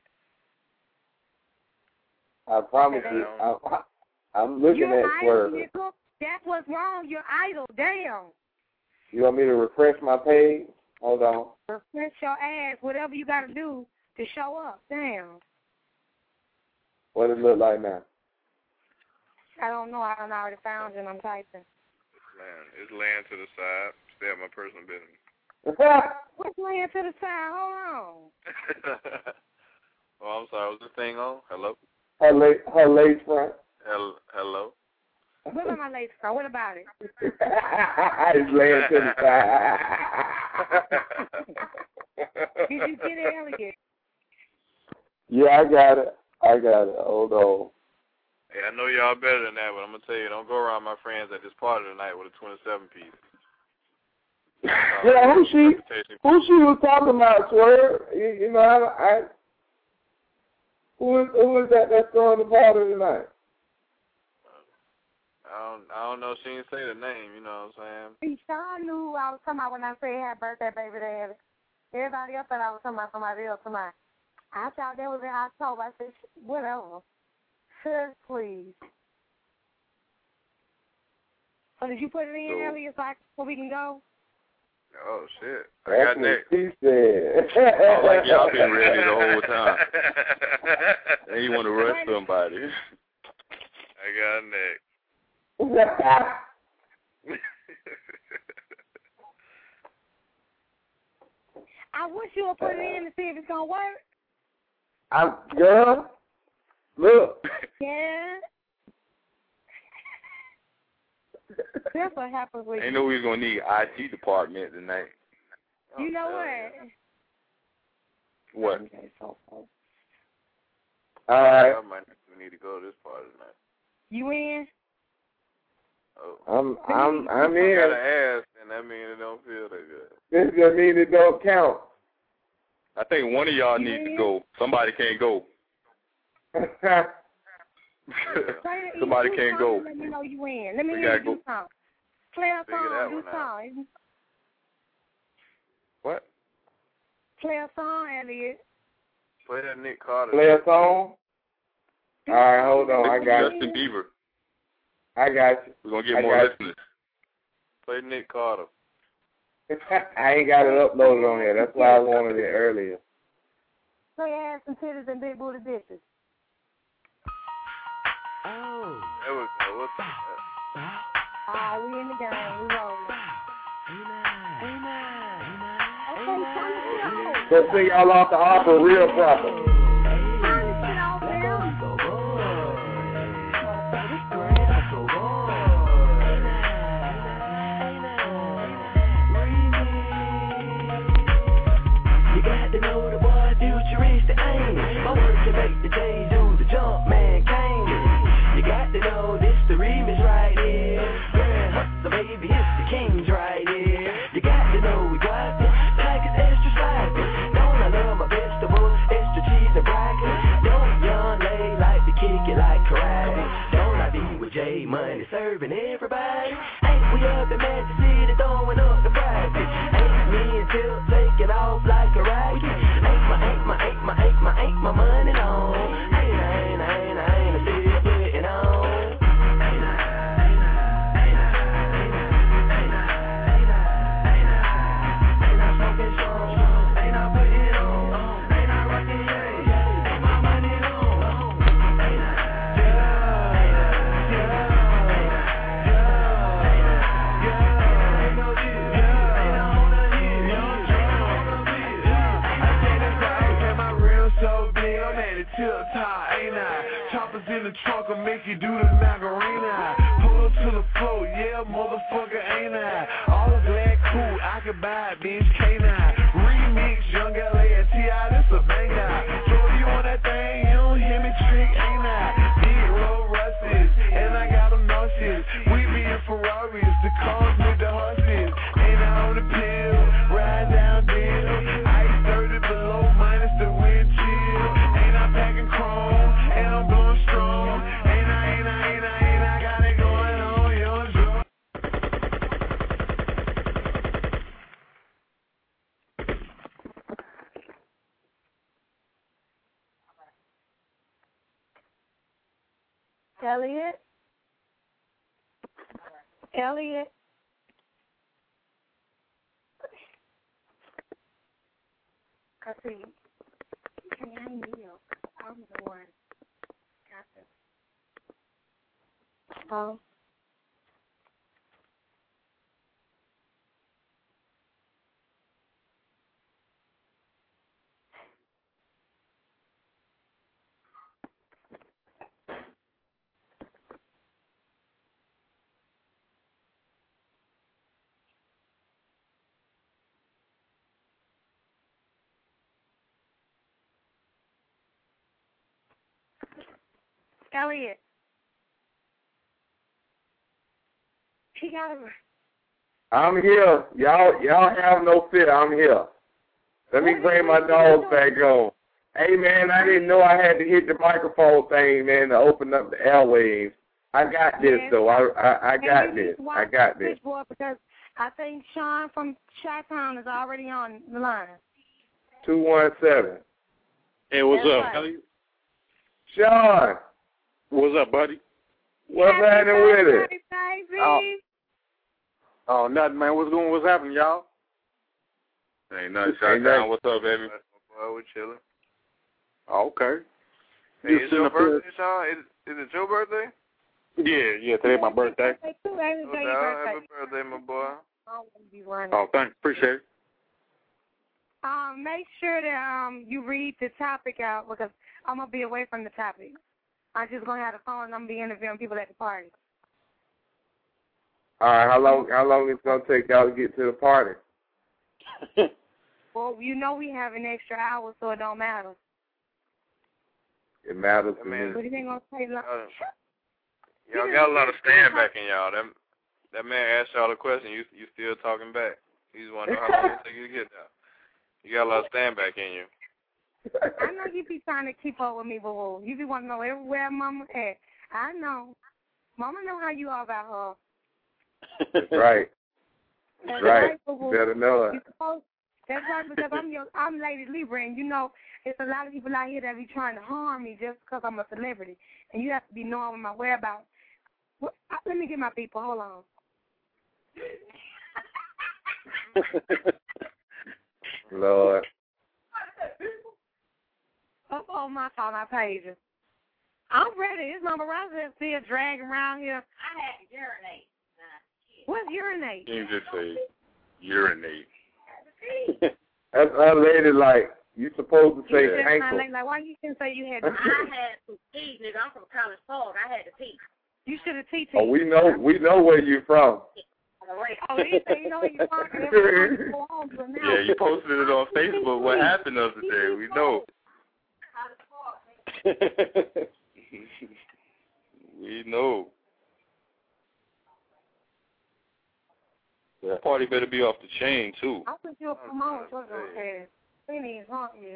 I promise you, I'm looking at Swerve. That's what's wrong. You're idle. Damn. You want me to refresh my page? Hold on. Refresh your ass. Whatever you got to do to show up. Damn. What does it look like now? I don't know. I already found you and I'm typing. It's laying to the side. Stay at my personal business. What's laying to the side? Hold on. Oh, I'm sorry. Was this thing on? Hello? Her lace front. Hello? What about my lace front? What about it? It's laying to the side. Did you get it, Elliot? Yeah, I got it. Hold on. Hey, I know y'all better than that, but I'm going to tell you, don't go around my friends at this party tonight with a 27-piece. Yeah, who she was talking about, Swerve? You know, who is that that's throwing the party tonight? I don't know. She didn't say the name, you know what I'm saying? Sean knew who I was talking about when I said happy birthday, baby daddy. Everybody else thought I was talking about somebody else tonight. I thought that was in October. I said, whatever. Sure, please. So did you put it in, Elliot, so we can go? Oh, shit. I got next. He said. Oh, like y'all been ready the whole time. And you want to rush somebody. I got next. I wish you would put it in to see if it's going to work. Girl, look. Yeah. That's what happens with Ain't no we was going to need IT department tonight. You know what? What? All right. I might need to go to this party tonight. You in? Oh. I'm in. I got an ass, and that means it don't feel that good. This just means it don't count. I think one of y'all needs to go. Somebody can't go. Somebody can't go. Let me know you in. Let me hear you do something. Play a song. Do song. What? Play a song, Elliot. Play that Nick Carter. Play a song? All right, hold on. I got Justin Bieber. I got you. We're going to get more listeners. Play Nick Carter. I ain't got it uploaded on here. That's why I wanted it earlier. Play ass and titties and big booty bitches. Oh. There we go. What's that? We in the game. We rolling. Okay, so sing y'all off the opera real proper. You got to know the boy future is the aim. My work money serving everybody. Ain't we up in Magic City throwing up the prizes? Ain't me and Tip taking off like a rocket? Ain't my money long? Ain't still putting on. In the trunk, I'll make you do the Macarena. Pull up to the floor, yeah, motherfucker, ain't I? All black, cool, I can buy it, bitch, canine. Remix, Young LA and T.I., this a banger. Throw you on that thing, you don't hear me trick, ain't I? Big roll rusted, and I got them nauseous. We be in Ferraris, the cars with the horses. Ain't I on the pill, ride down deal. Ice 30 below, minus the wind chill. Ain't I packing chrome, and I'm blowing strong. Ain't I got it going on, young drunk. Elliot. I see. I need milk. I'm the one. Got this. Oh. Elliot. He got him. I'm here. Y'all have no fear. I'm here. Let me bring my dog back on. Hey, man, I didn't know I had to hit the microphone thing, man, to open up the airwaves. I got this, though. I got this. I got this. Because I think Sean from Chi-Town is already on the line. 217. Hey, what's up, Elliot? Sean. What's up, buddy? What's happening with it? Oh, nothing, man. What's happening, y'all? Ain't nothing. Chi-Town, what's up, baby? We're chilling. Oh, okay. Hey, it's your birthday, Sean? Is it your birthday? Yeah, today's my birthday. Happy birthday, my boy. Oh, thanks. Appreciate it. Make sure that you read the topic out because I'm going to be away from the topic. I'm just going to have the phone and I'm going to be interviewing people at the party. All right, how long it's going to take y'all to get to the party? Well, you know we have an extra hour, so it don't matter. It matters to me. But it ain't going to take long. Y'all got a lot of stand back in y'all. That man asked y'all a question. You still talking back. You just want to know how long it take you to get there. You got a lot of stand back in you. I know you be trying to keep up with me, but you be want to know everywhere Mama at. I know. Mama know how you are about her. That's right. That's right. You better know it. That's right, because I'm Lady Libra, and you know, it's a lot of people out here that be trying to harm me just because I'm a celebrity. And you have to be knowing my whereabouts. Let me get my people. Hold on. Lord. Up on my pages. I'm ready. This number right there still dragging around here. I had to urinate. What's urinate? You just say urinate. That's unladylike. You supposed to say ankle. Like, why you didn't say you had to I had to pee, nigga. I'm from College Park. I had to pee. You should have teach. Oh, we know where you're from. Oh, you know where you're from. Yeah, you posted it on Facebook. What happened the other day? We know. We know. That party better be off the chain, too. I think you'll promote what's on here. Penny is on here.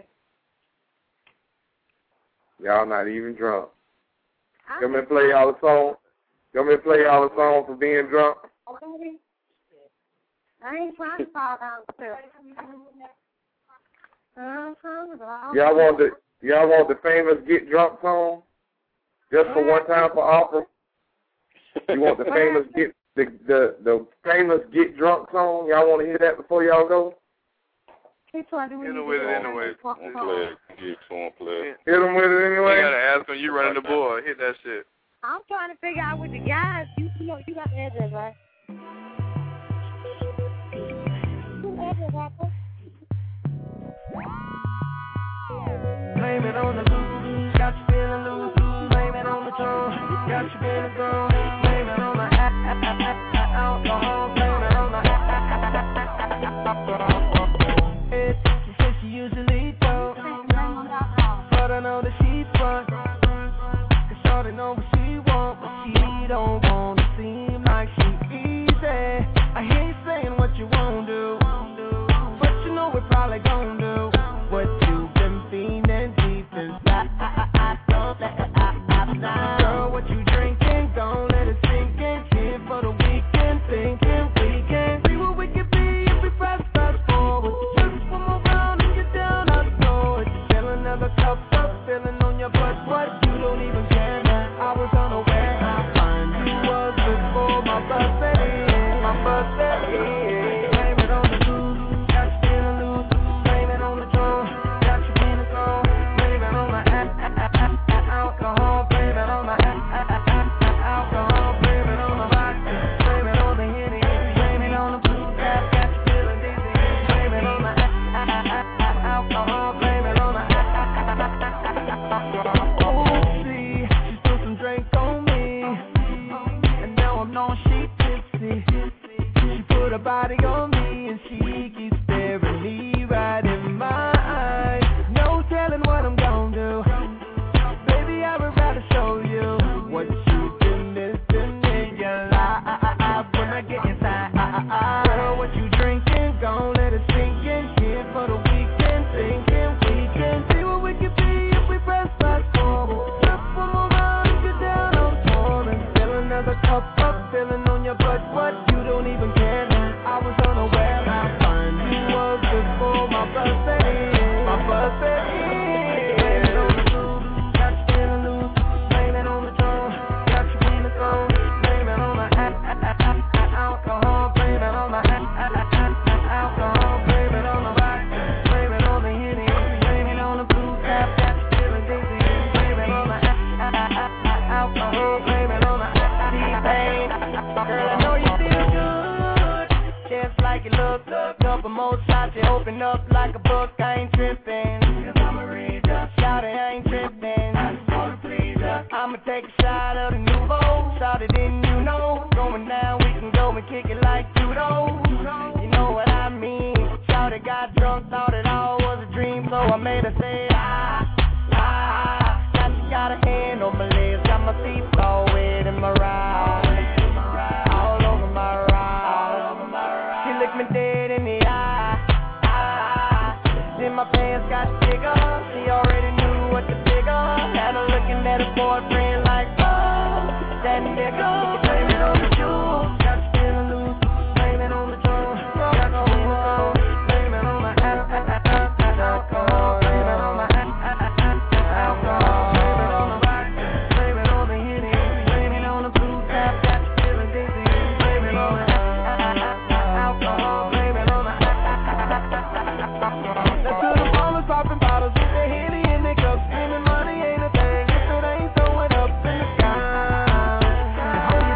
Y'all not even drunk. Come and play y'all a song. You want me to play y'all a song for being drunk? Okay. I ain't trying to fall down the Y'all want the famous Get Drunk song? Just for one time for opera? You want the famous the famous Get Drunk song? Y'all want to hear that before y'all go? Hit him with it anyway. Hit him with it anyway. You gotta ask him. You running the board. Hit that shit. I'm trying to figure out with the guys. You know, you got the address, right? Blame it on the blues, got you feeling loose. Blame it on the tone, got you feeling grown. Blame it on the alcohol. Blame it on the alcohol. She says she usually don't, but I know that she's fun. 'Cause shorty know what she want, but she don't want to seem like she easy. I hear you saying what you won't do, but you know we're probably gon' do what you've been feeling deep inside. Don't let it out. Girl, what you drinking? Don't let it sink in. Here for the weekend, thinking we can see what we can be if we press fast forward. Just one more round and you're down, I know it. Fill another cup up, feeling on your butt. What? You don't even care now. I was unaware how fine you was before my birthday. My birthday. Blame it on the blues, got you feeling loose. Blame it on the drunk, got you feeling cold. Blame it on the alcohol. Blame it on the alcohol. Blame it on the vodka. Blame it on the Henny. Blame it on the blue cap, got you feeling dizzy. Blame it on the alcohol. Blame it on the alcohol. See, she spilled some drink on me, and now I'm knowing she tipsy. She put her body on me, and she keeps staring me right in my eyes. No telling what I'm gonna do. Baby, I would rather show you what you've been missing in your life when I get inside. Girl, what you drinking? Gon' let it sink in. Here for the weekend, thinking we can see what we can be if we press fast forward. Just one more round and get down on the floor and fill another cup up, feeling on your butt. What? You don't even care now. I was unaware how fine you was before my birthday. My birthday. Blame it on the blues, got you feeling loose. Blame it on the drunk, got you feeling cold. Blame it on the alcohol. Blame it on the alcohol. Blame it on the vodka. Blame it on the Henny. Blame it on the blue cap, got you feeling dizzy. Blame it on the alcohol. Blame it on the T-Pain. Girl, I know you feel good, just like you look. Couple more shots, you open up like a book. I ain't tripping, 'cause I'm a reader. Shout it, I ain't tripping. I just wanna please her. I'ma take a shot of the Nouveau. Shout it, didn't you know? Going down, we can go and kick it like judo. You know what I mean? Shout it, got drunk, thought it all was a dream, so I made her say now she got a hand on my legs, got my feet forward in my ride. All over my ride. She looked me dead in the eye. Then my pants got bigger. She already knew what to figure. Had her looking at her boyfriend like, oh, that nigga. Blame it on the juice, got you feeling loose. Blame it on the drunk, got you feeling cold. Blame it on the alcohol. Blame it on the alcohol. Blame it on the vodka. Blame it on the Henny. Blame it on the blue cap, got you feeling dizzy. Blame it on the alcohol. Blame it on the alcohol. Now to the ballers popping bottles with their Henny in their cups, screaming money ain't a thing if it ain't throwing up in the sky.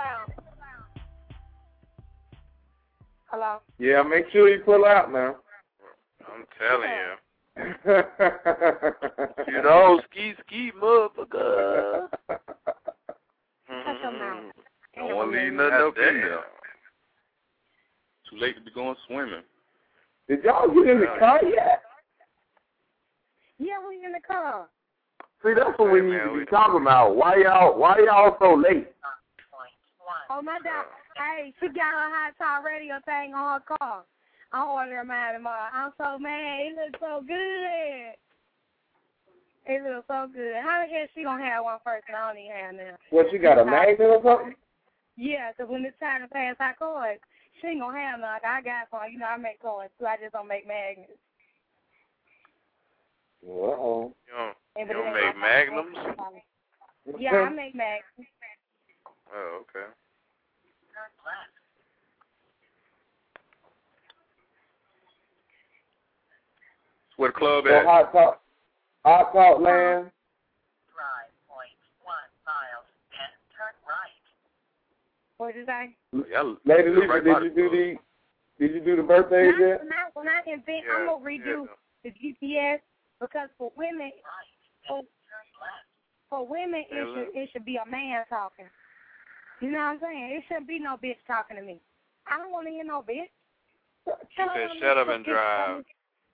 out. Hello? Yeah, make sure you pull out now. I'm telling you. You know, ski, motherfucker. Don't want to leave nothing up in there. Too late to be going swimming. Did y'all get in the car yet? Yeah, we in the car. See, that's what we need to be talking about. Why y'all so late? Oh, my God. Hey, she got her hot talk radio thing on her car. I'm ordering mine tomorrow. I'm so mad. It looks so good. It looks so good. How the hell she gonna have one first and I don't even have none? What, she got a magnet or something? Yeah, because when it's time to pass out cards, she ain't gonna have none. Like, I got some. You know, I make cards, so I just don't make magnets. Uh-oh. You don't make magnums? Yeah, I make magnets. Oh, okay. Where the club So at? Hot Talk Land. Drive 0.1 miles and turn right. What did you say? Lady Lisa, did you do the birthdays yet? When I invent, I'm gonna redo the GPS because for women, it should be a man talking. You know what I'm saying? It shouldn't be no bitch talking to me. I don't want to hear no bitch. She said, shut up and drive.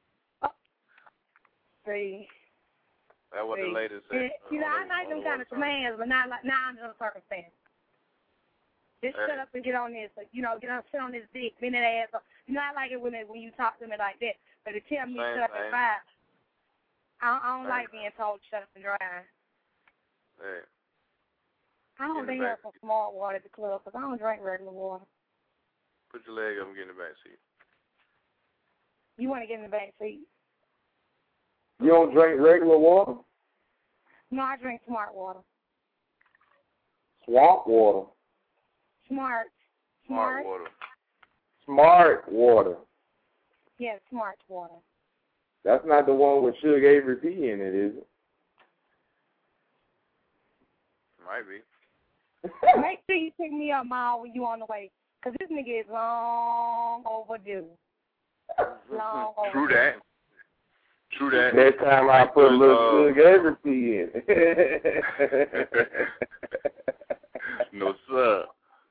See. That's what the lady said. You know, I like them kind of commands, but not under the circumstances. Just shut up and get on this. You know, sit on this dick, bend that ass up. You know, I like it when you talk to me like that. But to tell me to shut up and drive, I don't like being told to shut up and drive. Hey. I don't think there's some smart water at the club because I don't drink regular water. Put your leg up and get in the back seat. You want to get in the back seat? You don't drink regular water? No, I drink smart water. Swamp water. Smart water. Smart water. Yeah, smart water. That's not the one with Sugar Avery P in it, is it? Might be. Make sure you pick me up, Ma, when you on the way. Because this nigga is long overdue. Long overdue. True that. Next time I put a little Sugar Avery P in it. No, sir.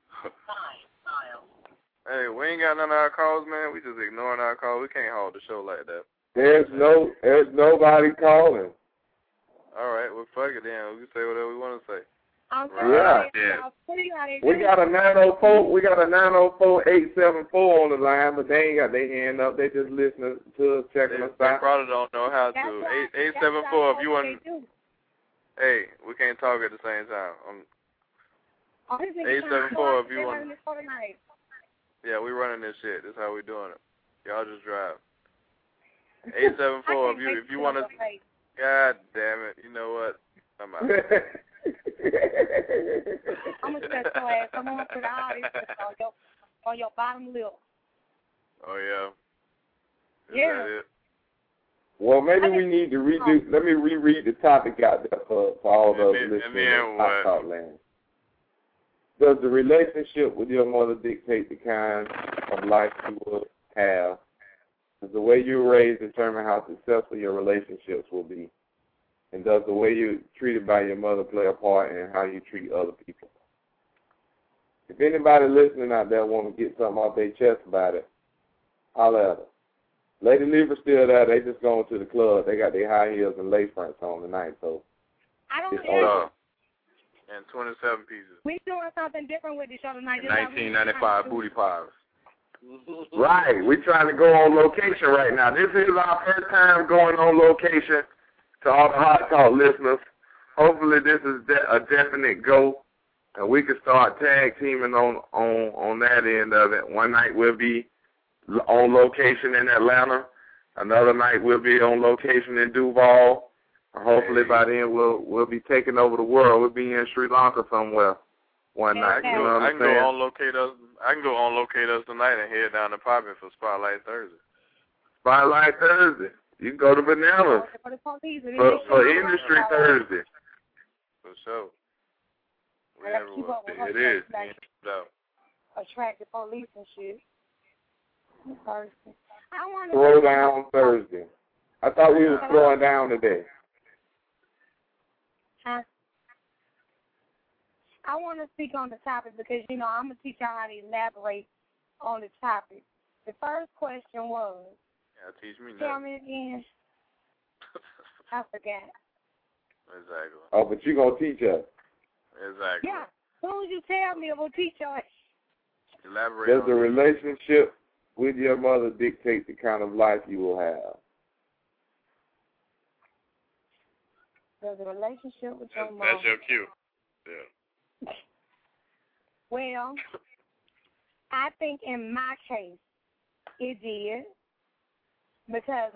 Hey, we ain't got none of our calls, man. We just ignoring our calls. We can't hold the show like that. There's nobody calling. All right, well, fuck it then. We can say whatever we want to say. Yeah. We got a 904-874 on the line, but they ain't got their hand up. They just listening to us, checking us out. They probably don't know how to. 874 if you want. Hey, we can't talk at the same time. 874 if you want. Yeah, we running this shit. This is how we doing it. Y'all just drive. 874 if you want to. God damn it! You know what? I'm out. I'm gonna set your ass. I'm gonna put all this on your bottom lip. Oh yeah. Is that it? Well, maybe we need to redo. Let me reread the topic out there for all those listening to Hot Talk Land. Does the relationship with your mother dictate the kind of life you will have? Does the way you were raised determine how successful your relationships will be? And does the way you're treated by your mother play a part in how you treat other people? If anybody listening out there want to get something off their chest about it, holler at her. Lady Lever's still there. They just going to the club. They got their high heels and lace fronts on tonight, so I don't know. And 27 pieces. We doing something different with the show tonight. 1995 booty pies. Right. We're trying to go on location right now. This is our first time going on location to all the Hot Talk listeners. Hopefully this is a definite go, and we can start tag teaming on that end of it. One night we'll be on location in Atlanta. Another night we'll be on location in Duval. Hopefully by then we'll be taking over the world. We'll be in Sri Lanka somewhere one night. You know what I'm saying? I can go on locate us tonight and head down to Poppin for Spotlight Thursday. Spotlight Thursday. You can go to Bananas for Industry Thursday. For sure. We I gotta keep up with her. It is. Like, attractive police and shit. Thursday. I want to throw down Thursday. I thought we was throwing down today. Huh? I want to speak on the topic because, you know, I'm going to teach y'all how to elaborate on the topic. The first question was, teach me now. tell me again. I forgot. Exactly. Oh, but you going to teach us. Exactly. Yeah. As soon as you tell me, I'm going to teach us. Elaborate. Does the relationship with your mother dictate the kind of life you will have? Does the relationship with your mom? That's your cue. Yeah. Well, I think in my case, it did. Because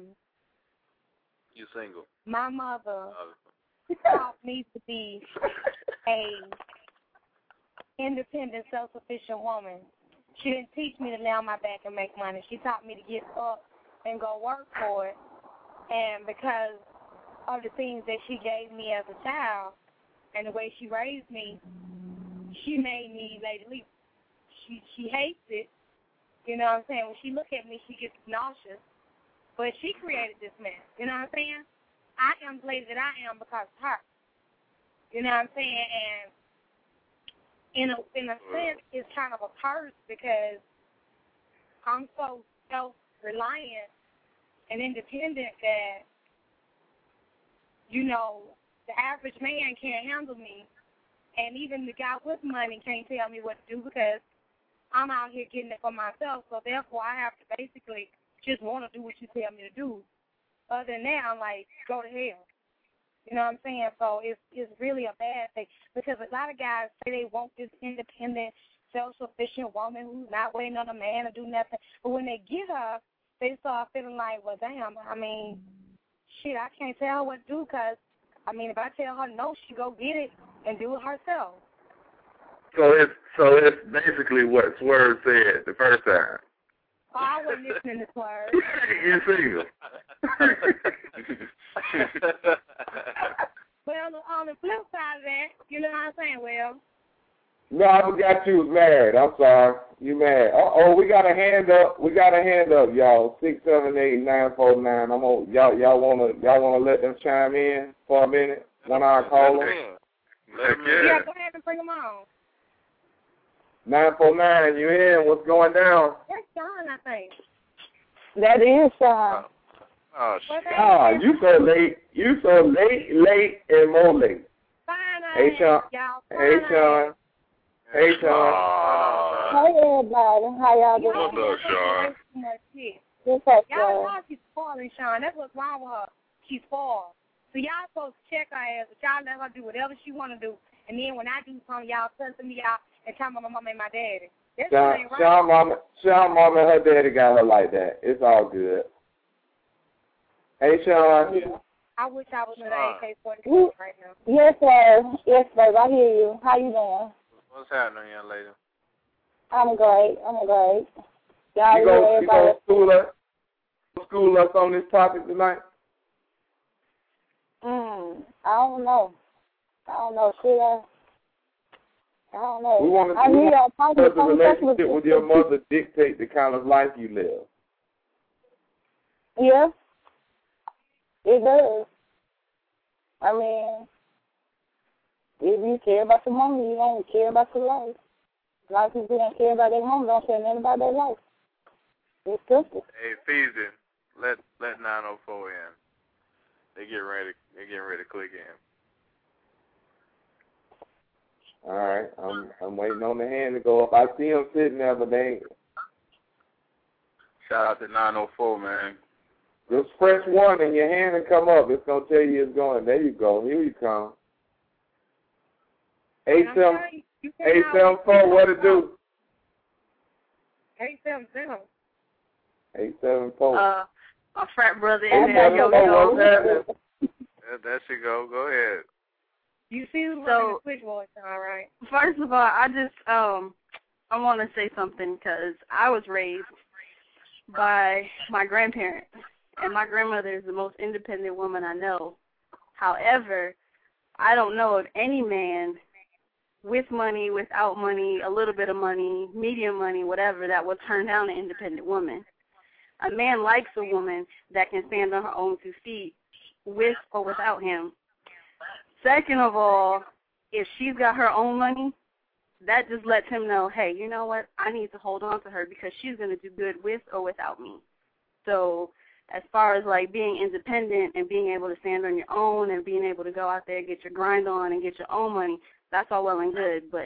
You single. my mother taught me to be a independent, self-sufficient woman. She didn't teach me to lay on my back and make money. She taught me to get up and go work for it. And because of the things that she gave me as a child and the way she raised me, she made me lady. She hates it. You know what I'm saying? When she look at me, she gets nauseous. But she created this mess. You know what I'm saying? I am the lady that I am because of her. You know what I'm saying? And in a sense, it's kind of a curse because I'm so self-reliant and independent that, you know, the average man can't handle me. And even the guy with money can't tell me what to do because I'm out here getting it for myself. So therefore, I have to basically just want to do what you tell me to do. Other than that, I'm like, go to hell. You know what I'm saying? So it's really a bad thing because a lot of guys say they want this independent, self-sufficient woman who's not waiting on a man to do nothing. But when they get her, they start feeling like, well, damn, I mean, shit, I can't tell her what to do because, I mean, if I tell her no, she go get it and do it herself. So it's basically what Swerve said the first time. Oh, I wasn't listening to Swerve. You single. Well, on the flip side of that, you know what I'm saying? Well, no, I forgot you was married. I'm sorry. You married. Oh, we got a hand up. Y'all. 678-949. Y'all wanna let them chime in for a minute? 1 hour caller. Yeah, go ahead and bring them on. 949, you in? What's going down? That's Sean, I think. That is Sean. Oh, shit. God, you so late. You so late, and more late. Fine, Hey, Sean. Hey, Sean. Hey, Sean. Hey, everybody. How y'all doing? What's up, Sean? What's up, Y'all know she's spoiling Sean. That's what's wrong with her. She's spoiled. So y'all supposed to check her ass, but y'all let her do whatever she want to do. And then when I do something, y'all cussing me out and talking about my mama and my daddy. That's ain't right. Sean mama and her daddy got her like that. It's all good. Hey, Sean. I wish I was in the AK-47 right now. Yes, sir. Yes, babe. I hear you. How you doing? What's happening, young lady? I'm great. Y'all You go school us on this topic tonight? I don't know. Should I? I don't know. We want to does the relationship with your mother dictate the kind of life you live? Yeah, it does. I mean, if you care about your mom, you don't care about your life. A lot of people don't care about their mom, don't care nothing about their life. It's simple. Hey, Feezy, let 904 in. They getting ready to click in. All right, I'm waiting on the hand to go up. I see them sitting there, but they ain't. Shout out to 904, man. Just press 1 and your hand will come up. It's gonna tell you it's going. There you go. Here you come. 874. What it do? 870. 874. My frat brother in there. What's happening? That should go. Go ahead. You see who's so, switchboard, all right. First of all, I just I want to say something because I was raised by my grandparents, and my grandmother is the most independent woman I know. However, I don't know of any man with money, without money, a little bit of money, medium money, whatever, that will turn down an independent woman. A man likes a woman that can stand on her own 2 feet with or without him. Second of all, if she's got her own money, that just lets him know, hey, you know what, I need to hold on to her because she's going to do good with or without me. So as far as like being independent and being able to stand on your own and being able to go out there and get your grind on and get your own money, that's all well and good, but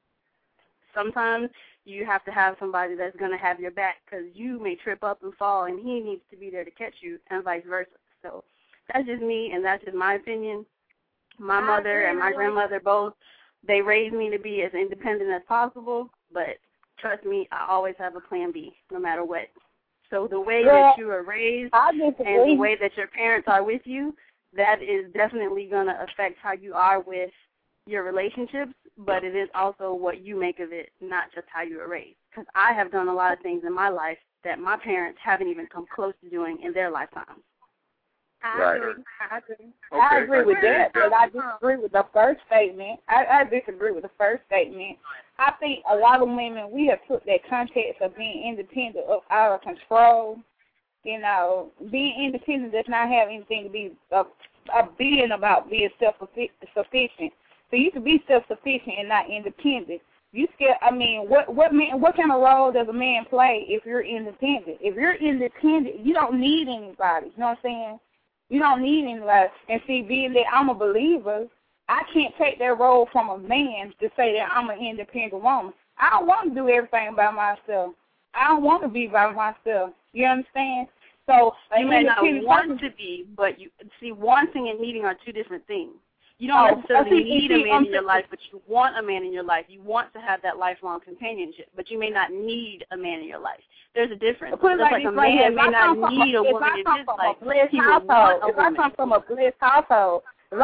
sometimes you have to have somebody that's going to have your back because you may trip up and fall and he needs to be there to catch you and vice versa. So that's just me and that's just my opinion. My mother and my grandmother both, they raised me to be as independent as possible, but trust me, I always have a plan B no matter what. So the way that you are raised and the way that your parents are with you, that is definitely going to affect how you are with your relationships, but it is also what you make of it, not just how you were raised. Because I have done a lot of things in my life that my parents haven't even come close to doing in their lifetime. I agree with that, but I disagree with the first statement. I disagree with the first statement. I think a lot of women, we have put that context of being independent up out of control. You know, being independent does not have anything to be being about being self-sufficient. So you can be self-sufficient and not independent. You scared? I mean, what kind of role does a man play if you're independent? If you're independent, you don't need anybody. You know what I'm saying? You don't need anybody. And see, being that I'm a believer, I can't take that role from a man to say that I'm an independent woman. I don't want to do everything by myself. I don't want to be by myself. You understand? So you may not want to be, but you see, wanting and needing are two different things. You don't necessarily need a man in your life, but you want a man in your life. You want to have that lifelong companionship, but you may not need a man in your life. There's a difference. Just like a man may not need a woman in his life. If I come from a blessed household,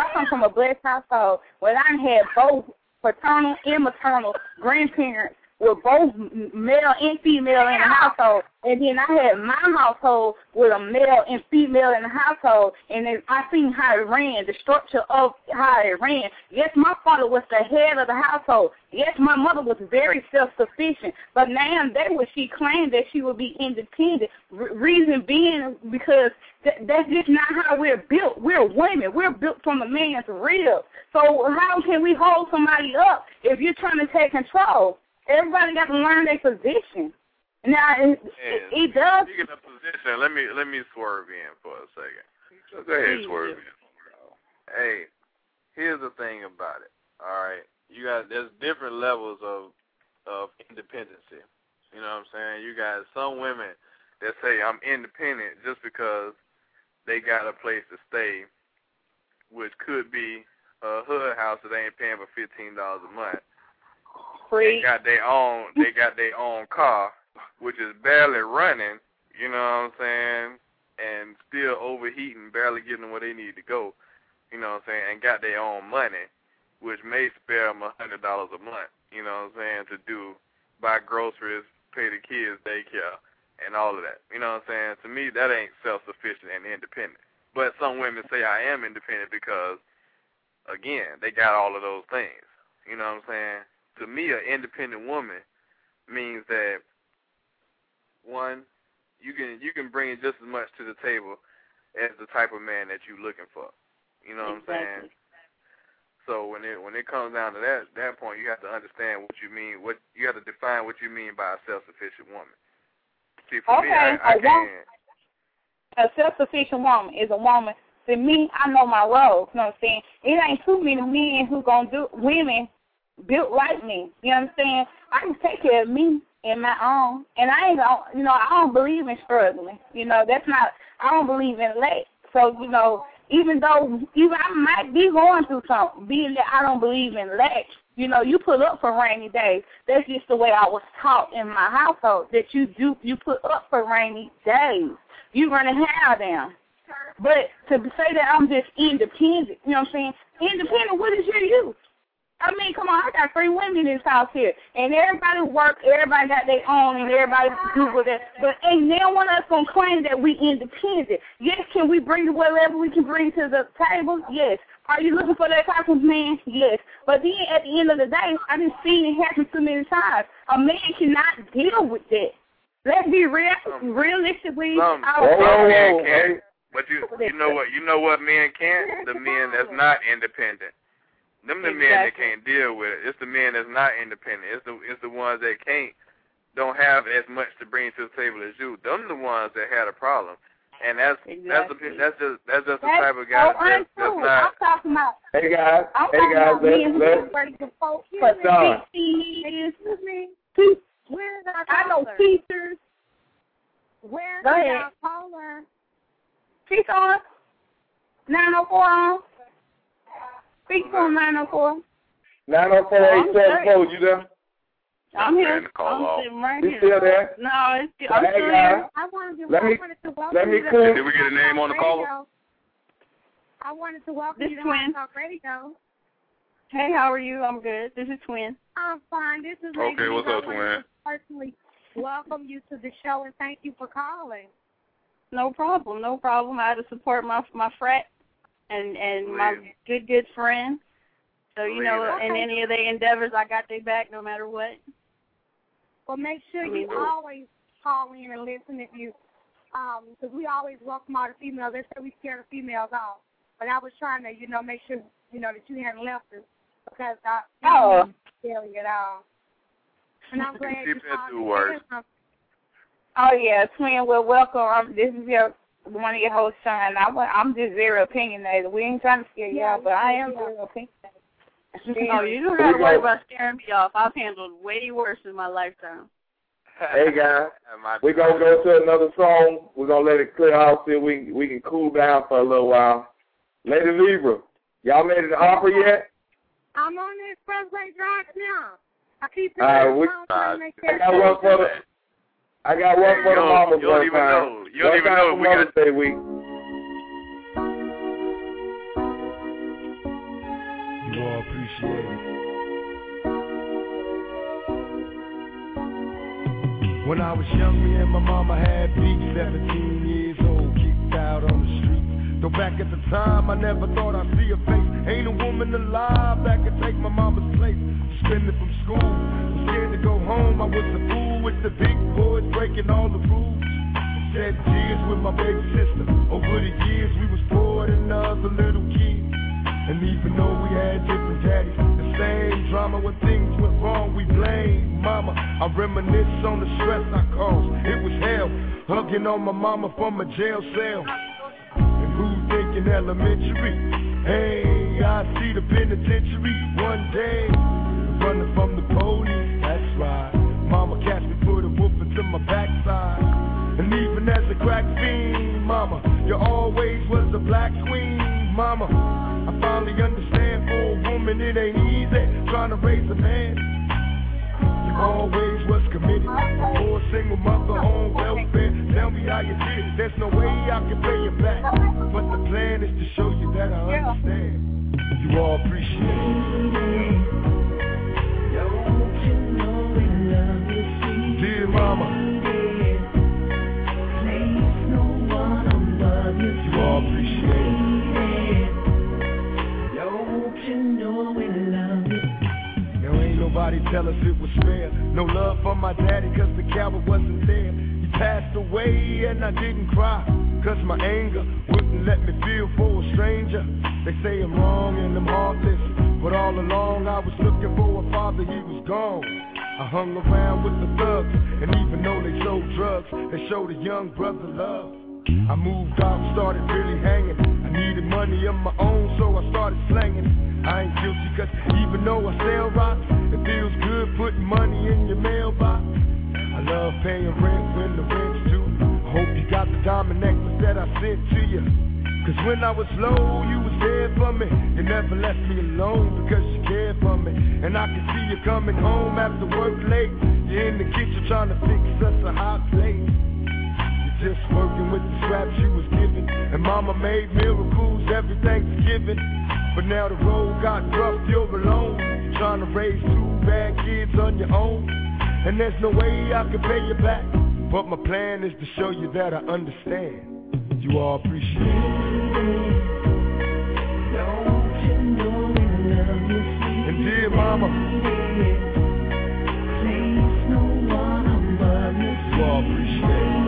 where I had both paternal and maternal grandparents with both male and female in the household, and then I had my household with a male and female in the household, and then I seen how it ran, the structure of how it ran. Yes, my father was the head of the household. Yes, my mother was very self-sufficient, but now she claimed that she would be independent. Reason being because that's just not how we're built. We're women. We're built from a man's rib. So how can we hold somebody up if you're trying to take control? Everybody got to learn their position. Now, it does. Speaking of position, let me swerve in for a second. Go ahead, swerve in. Hey, here's the thing about it. All right, there's different levels of independency. You know what I'm saying? You got some women that say I'm independent just because they got a place to stay, which could be a hood house that they ain't paying for $15 a month. They got their own car, which is barely running, you know what I'm saying, and still overheating, barely getting where they need to go, you know what I'm saying, and got their own money, which may spare them $100 a month, you know what I'm saying, to buy groceries, pay the kids daycare, and all of that, you know what I'm saying. To me, that ain't self-sufficient and independent. But some women say I am independent because, again, they got all of those things, you know what I'm saying. To me, an independent woman means that, one, you can bring just as much to the table as the type of man that you're looking for. You know what I'm saying? So when it comes down to that point, you have to understand what you mean. You have to define what you mean by a self-sufficient woman. See, for me, I can't. A self-sufficient woman is a woman. To me, I know my role. You know what I'm saying? It ain't too many men who gonna do women built like me. You know what I'm saying? I can take care of me and my own. And I ain't gonna, I don't believe in struggling. I don't believe in lack. So, even though I might be going through something, being that I don't believe in lack, you put up for rainy days. That's just the way I was taught in my household, that you put up for rainy days. You're going to have them. But to say that I'm just independent, you know what I'm saying? Independent, what is your use? I mean, come on, I got 3 women in this house here, and everybody work, everybody got their own, and everybody do with it. But ain't no one else gonna claim that we independent. Yes, can we bring whatever we can bring to the table? Yes, Are you looking for that type of man? Yes. But then at the end of the day, I done seen it happen too many times. A man cannot deal with that. Let's be realistically. Men can't. But you know what men can't? The men that's not independent. Them the men that can't deal with it. It's the men that's not independent. It's the ones that don't have as much to bring to the table as you. Them the ones that had a problem. And that's just the type of guy that's not. I'm talking about. Hey guys, I know teachers. Where's our caller? She's on 904 on. Speak on 904. 904-874, you there? I'm here. I'm sitting right here. You still there? No, I'm still here. I wanted to welcome let me you cool. Did we get a name on the caller? I wanted to welcome you to Twin. Talk Radio. Hey, how are you? I'm good. This is Twin. I'm fine. This is Okay, what's up, Twin? Personally, welcome you to the show and thank you for calling. No problem. I had to support my frat and my good friend. So, you know, in any of their endeavors, I got their back no matter what. Well, make sure you always call in and listen if you, because we always welcome all the females. They say we scare the females off. But I was trying to, make sure, that you hadn't left us because I didn't scare you at all. And I'm glad you called. Oh, yeah, Twin, well, welcome. This is one of your hosts, Sean. I'm just very opinionated. We ain't trying to scare y'all, but I am very opinionated. No, you don't have to worry about scaring me off. I've handled way worse in my lifetime. Hey, guys, we're going to go to another song. We're going to let it clear out so we can cool down for a little while. Lady Libra, y'all made it to Opera yet? I'm on the expressway drive now. I keep I got one for the mamas. You don't even know. You don't even know. We got to say week. You all appreciate it. When I was young, me and my mama had beef. 17 years old, kicked out on the street. Though back at the time, I never thought I'd see her face. Ain't a woman alive that could take my mama's place. Suspended from school, was scared to go home. I was a fool with the big boys breaking all the rules. Shed tears with my baby sister. Over the years, we was poor than other little kids. And even though we had different daddies, the same drama when things went wrong, we blame mama. I reminisce on the stress I caused. It was hell, hugging on my mama from a jail cell. And who thinking elementary? Hey, I see the penitentiary one day. Running from the police, that's right. Mama catch me, put a whoop into my backside. And even as a crack fiend, mama, you always was a black queen, mama. I finally understand for a woman it ain't easy trying to raise a man. You always was committed. For a single mother on welfare. Tell me how you did it. There's no way I can pay you back. But the plan is to show you that I understand. You all appreciate it. Dear mama, you all appreciate it. Now ain't nobody tell us it was fair. No love for my daddy cause the coward wasn't there. He passed away and I didn't cry cause my anger wouldn't let me feel for a stranger. They say I'm wrong and I'm heartless, but all along I was looking for a father, he was gone. I hung around with the thugs, and even though they sold drugs, they showed a young brother love. I moved out, started really hanging. I needed money of my own, so I started slanging. I ain't guilty, cause even though I sell rocks, it feels good putting money in your mailbox. I love paying rent when the rent's due. I hope you got the diamond necklace that I sent to you. Cause when I was low, you was there for me. You never left me alone because you cared for me. And I can see you coming home after work late. You're in the kitchen trying to fix us a hot plate. You're just working with the scraps you was given. And mama made miracles every Thanksgiving. But now the road got rough, you're alone. Trying to raise two bad kids on your own. And there's no way I can pay you back. But my plan is to show you that I understand. You all appreciate it. Dear mama. Please, no one above you. You all appreciate it.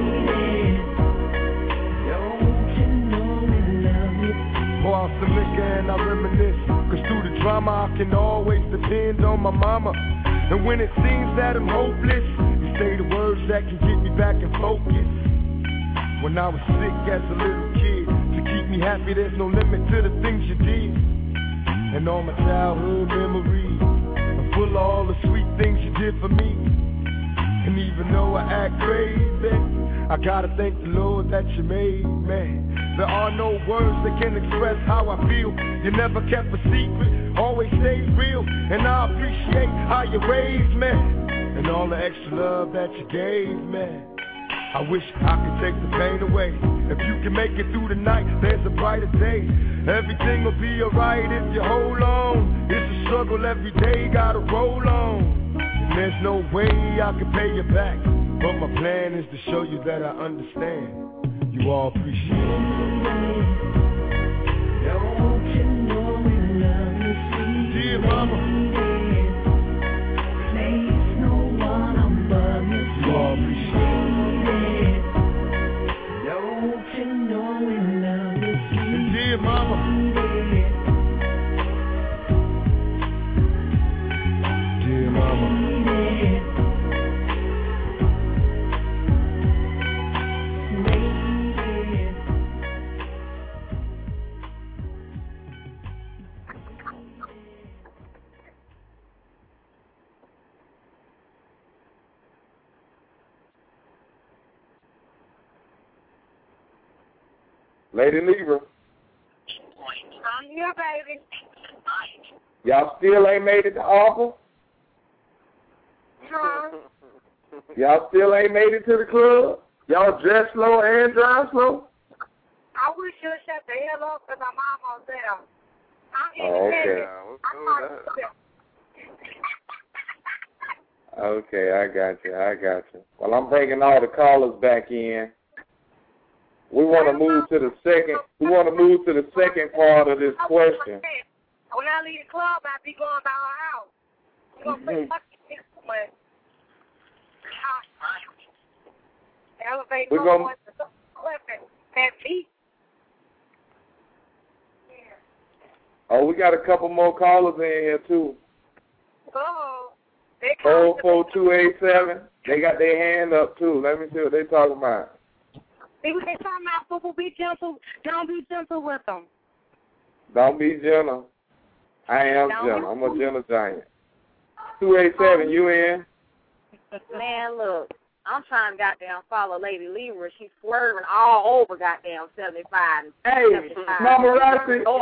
Don't you know we love you? Pour out some liquor and I reminisce. Cause through the drama I can always depend on my mama. And when it seems that I'm hopeless, you say the words that can get me back in focus. When I was sick as a little kid, to keep me happy there's no limit to the things you did. And all my childhood memories are full of all the sweet things you did for me. And even though I act crazy, I gotta thank the Lord that you made me. There are no words that can express how I feel. You never kept a secret, always stayed real. And I appreciate how you raised me, and all the extra love that you gave me. I wish I could take the pain away. If you can make it through the night, there's a brighter day. Everything will be alright if you hold on. It's a struggle every day, gotta roll on. And there's no way I can pay you back, but my plan is to show you that I understand. You all appreciate it. Don't you know we love you, sweet dear mama. Place no one above you. You all appreciate it. Don't you know we love you, sweet dear mama. Dear mama. Lady Libra. I'm here, baby. Y'all still ain't made it to offer? Huh? Y'all still ain't made it to the club? Y'all dress slow and drive slow? I wish you would shut the hell up because I'm almost there. I'm Okay. Okay, I got you. Well, I'm bringing all the callers back in. We want to move to the second part of this question. When I leave the club, I'll be going by our house. We're going to play fucking but elevate We're gonna that beat. Oh, we got a couple more callers in here too. Oh, 44287. They got their hand up too. Let me see what they talking about. See what they talking about, people. Be gentle. Don't be gentle with them. Don't be gentle. I am gentle. I'm a gentle giant. 287, you in? Man, look, I'm trying to goddamn follow Lady Libra. She's swerving all over goddamn 75. Hey, 75. Mama Rossi, you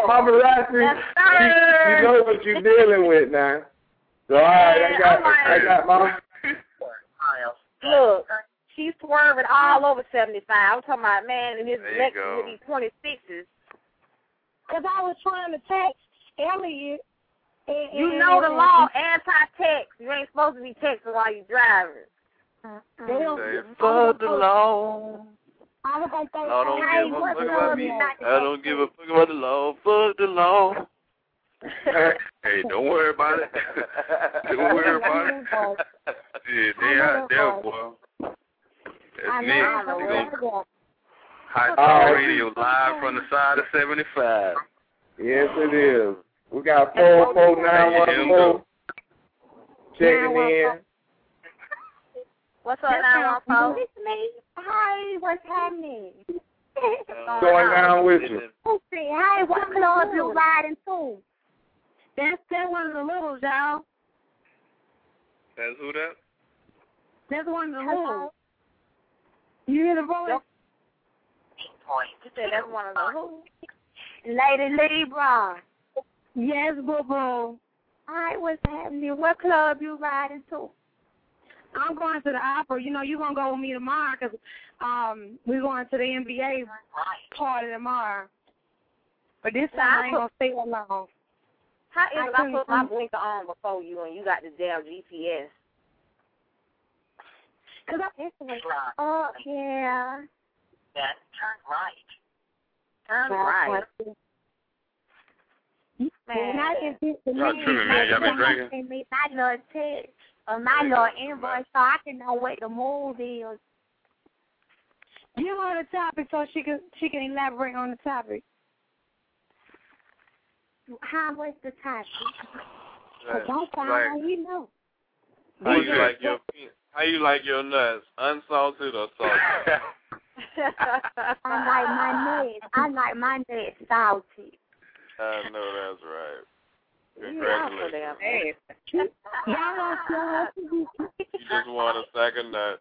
know what you're dealing with now. So, all right, I got Mama. Look, she's swerving all over 75. I'm talking about, man, in his Lexus with these 26s. Because I was trying to text Elliot. You know the law, anti-text. You ain't supposed to be texting while you're driving. Fuck the law. I was going to say, I don't give a fuck about the law. Fuck the law. Hey, don't worry about it. Don't worry about it. Yeah, they out there, boy. That's me. Hot Talk Radio live from the side of 75. Yes, it is. We got 44914 checking in. What's up, 914? It's me. Hi, what's happening? What's going down with you? Hi, what club you riding to? That's one of the littles, y'all. That's who that? That's one of the littles. You hear the voice? You said that's one of the who? Lady Libra. Yes, boo-boo. Hi, what's happening? What club you riding to? I'm going to the opera. You know, you're going to go with me tomorrow because we're going to the NBA party tomorrow. But this time I ain't going to stay alone. How is it I put my blinker on before you and you got the damn GPS? Cause oh, yeah. Then turn right. Turn right. Man, I can get the Y'all tripping, man. Y'all been drinking? me my little text or my little invoice so I can know what the move is. Give her the topic so she can elaborate on the topic. How was the topic? Like, Don't sound like you know. How you like your nuts? Unsalted or salted? I like my nuts salty. I know that's right. Congratulations. You just want a sack of nuts.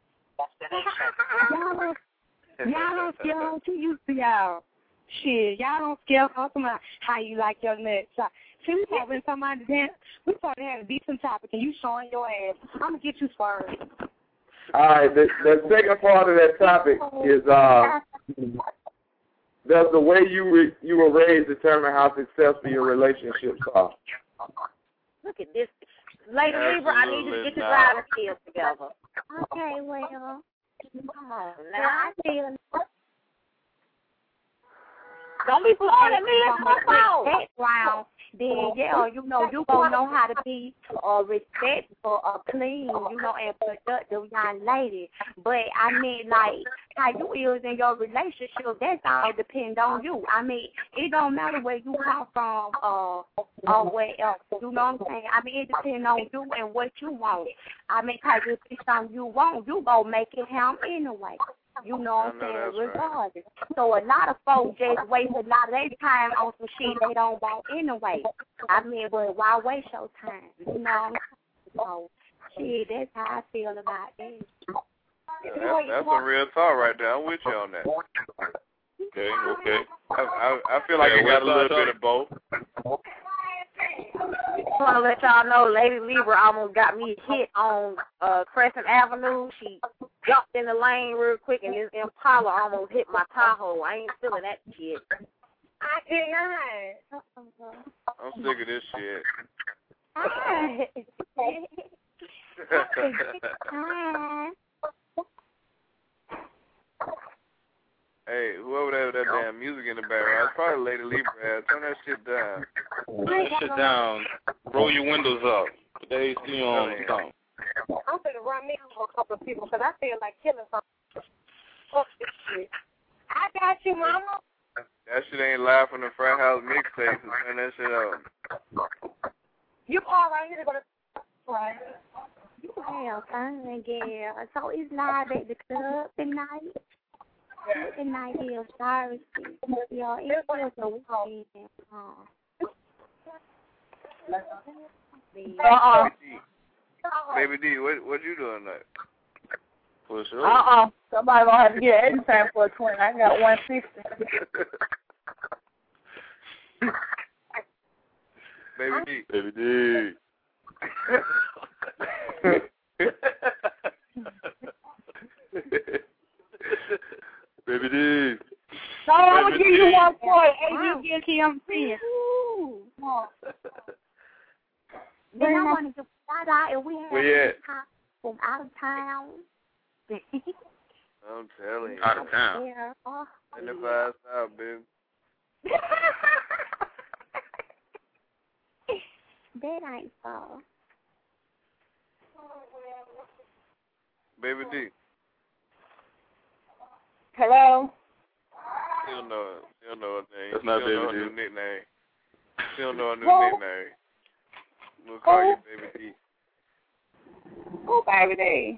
Y'all don't scare too used to y'all. Shit, y'all don't scare her about how you like your nuts. See, we talking about dance. We supposed to have a decent topic, and you showing your ass. I'm gonna get you first. All right, the second part of that topic is does the way you were raised determine how successful your relationships are? Look at this. Lady Libra, I need you to get your driving skills together. Okay, well, I feel. Don't be blowing at me. That's my fault. Background, then yeah, you gonna know how to be respectful or clean, and productive young lady. But I mean, like how you is in your relationship, that's all depend on you. I mean, it don't matter where you come from or where else. You know what I'm saying? I mean, it depends on you and what you want. I mean, 'cause if it's something you want, you gonna make it happen anyway. You know what I'm saying? Regardless. Right. So a lot of folks just waste a lot of their time on some shit they don't want anyway. I mean, but why waste your time? You know? So, shit, that's how I feel about it. That's a real talk right there. I'm with you on that. Okay. I feel like I got a little bit of both. I want to let y'all know, Lady Libra almost got me hit on Crescent Avenue. She jumped in the lane real quick, and this Impala almost hit my Tahoe. I ain't feeling that shit. I can't. I'm sick of this shit. Hey, whoever that damn music in the background, it's probably Lady Libra. Turn that shit down. Turn that shit down. Roll your windows up. Put the AC on or something. I'm going to run me over a couple of people because I feel like killing something. Fuck this shit. I got you, mama. That shit ain't live from the frat house mixtape, so turn that shit up. You call right here to go to right. You have fun again. So it's live at the club tonight. Good night, dear. Sorry, y'all. It was a weekend. Baby D, what you doing tonight? For sure. Somebody gonna have to get anytime for a 20. I got 160. Baby D. Baby D. So I'm gonna give you 1 point. And you get him 10. Then I want to get shout out and we have from out of town. I'm telling you. Out of town. Yeah. In the 5 South, baby. That ain't so. Baby D. Hello? She don't know her name. That's not She don't know Baby her D. new nickname. She don't know her new nickname. We'll call you Baby D. Who Baby D?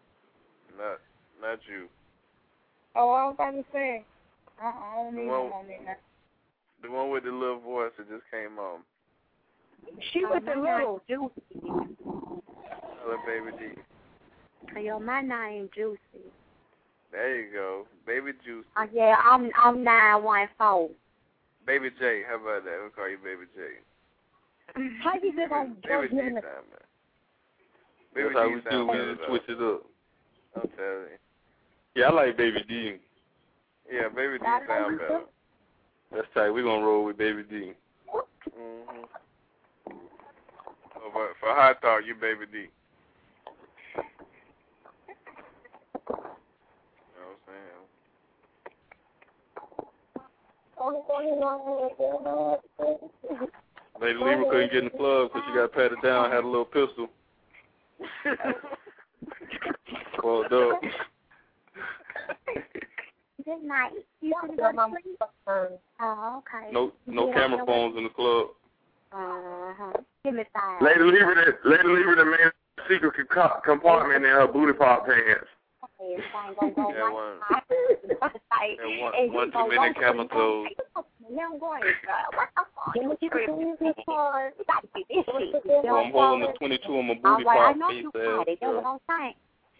Not you. Oh, I was about to say. I don't need no nickname. The one with the little voice that just came on. She with the little Juicy. Tell her Baby D. Yo, my name Juicy. There you go. Baby Juicy. Yeah, I'm 914. Baby J. How about that? We'll call you Baby J. How you been on Baby D sound, man. Baby That's how D we do sound when better, we switch it up. I'm telling you. Yeah, I like Baby D. Yeah, Baby D sound better. That's tight. We're going to roll with Baby D. Mm-hmm. So for Hot Talk, you Baby D. You know what I'm saying? Lady Libra couldn't get in the club because she got patted down, had a little pistol. Called up. Good night. You can go to sleep? Oh, okay. No camera phones in the club. Give me 5. Lady Libra, the man secret compartment in her booty pop pants. One too many camel toes. I'm holding the 22 on my booty pop face ass.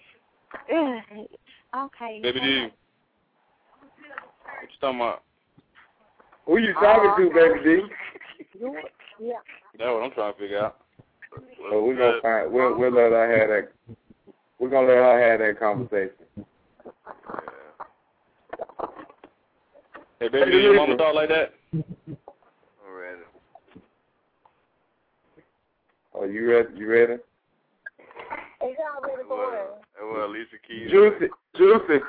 Okay. Baby D. What you talking about? Who you talking to, Baby D? Yeah. That's what I'm trying to figure out. So we're gonna find. We'll let her have that. We're gonna let her have that conversation. Hey, baby, did your mama talk like that? Already. Oh, you ready? You ready? It's already going. Well, Alicia Keys. Juicy.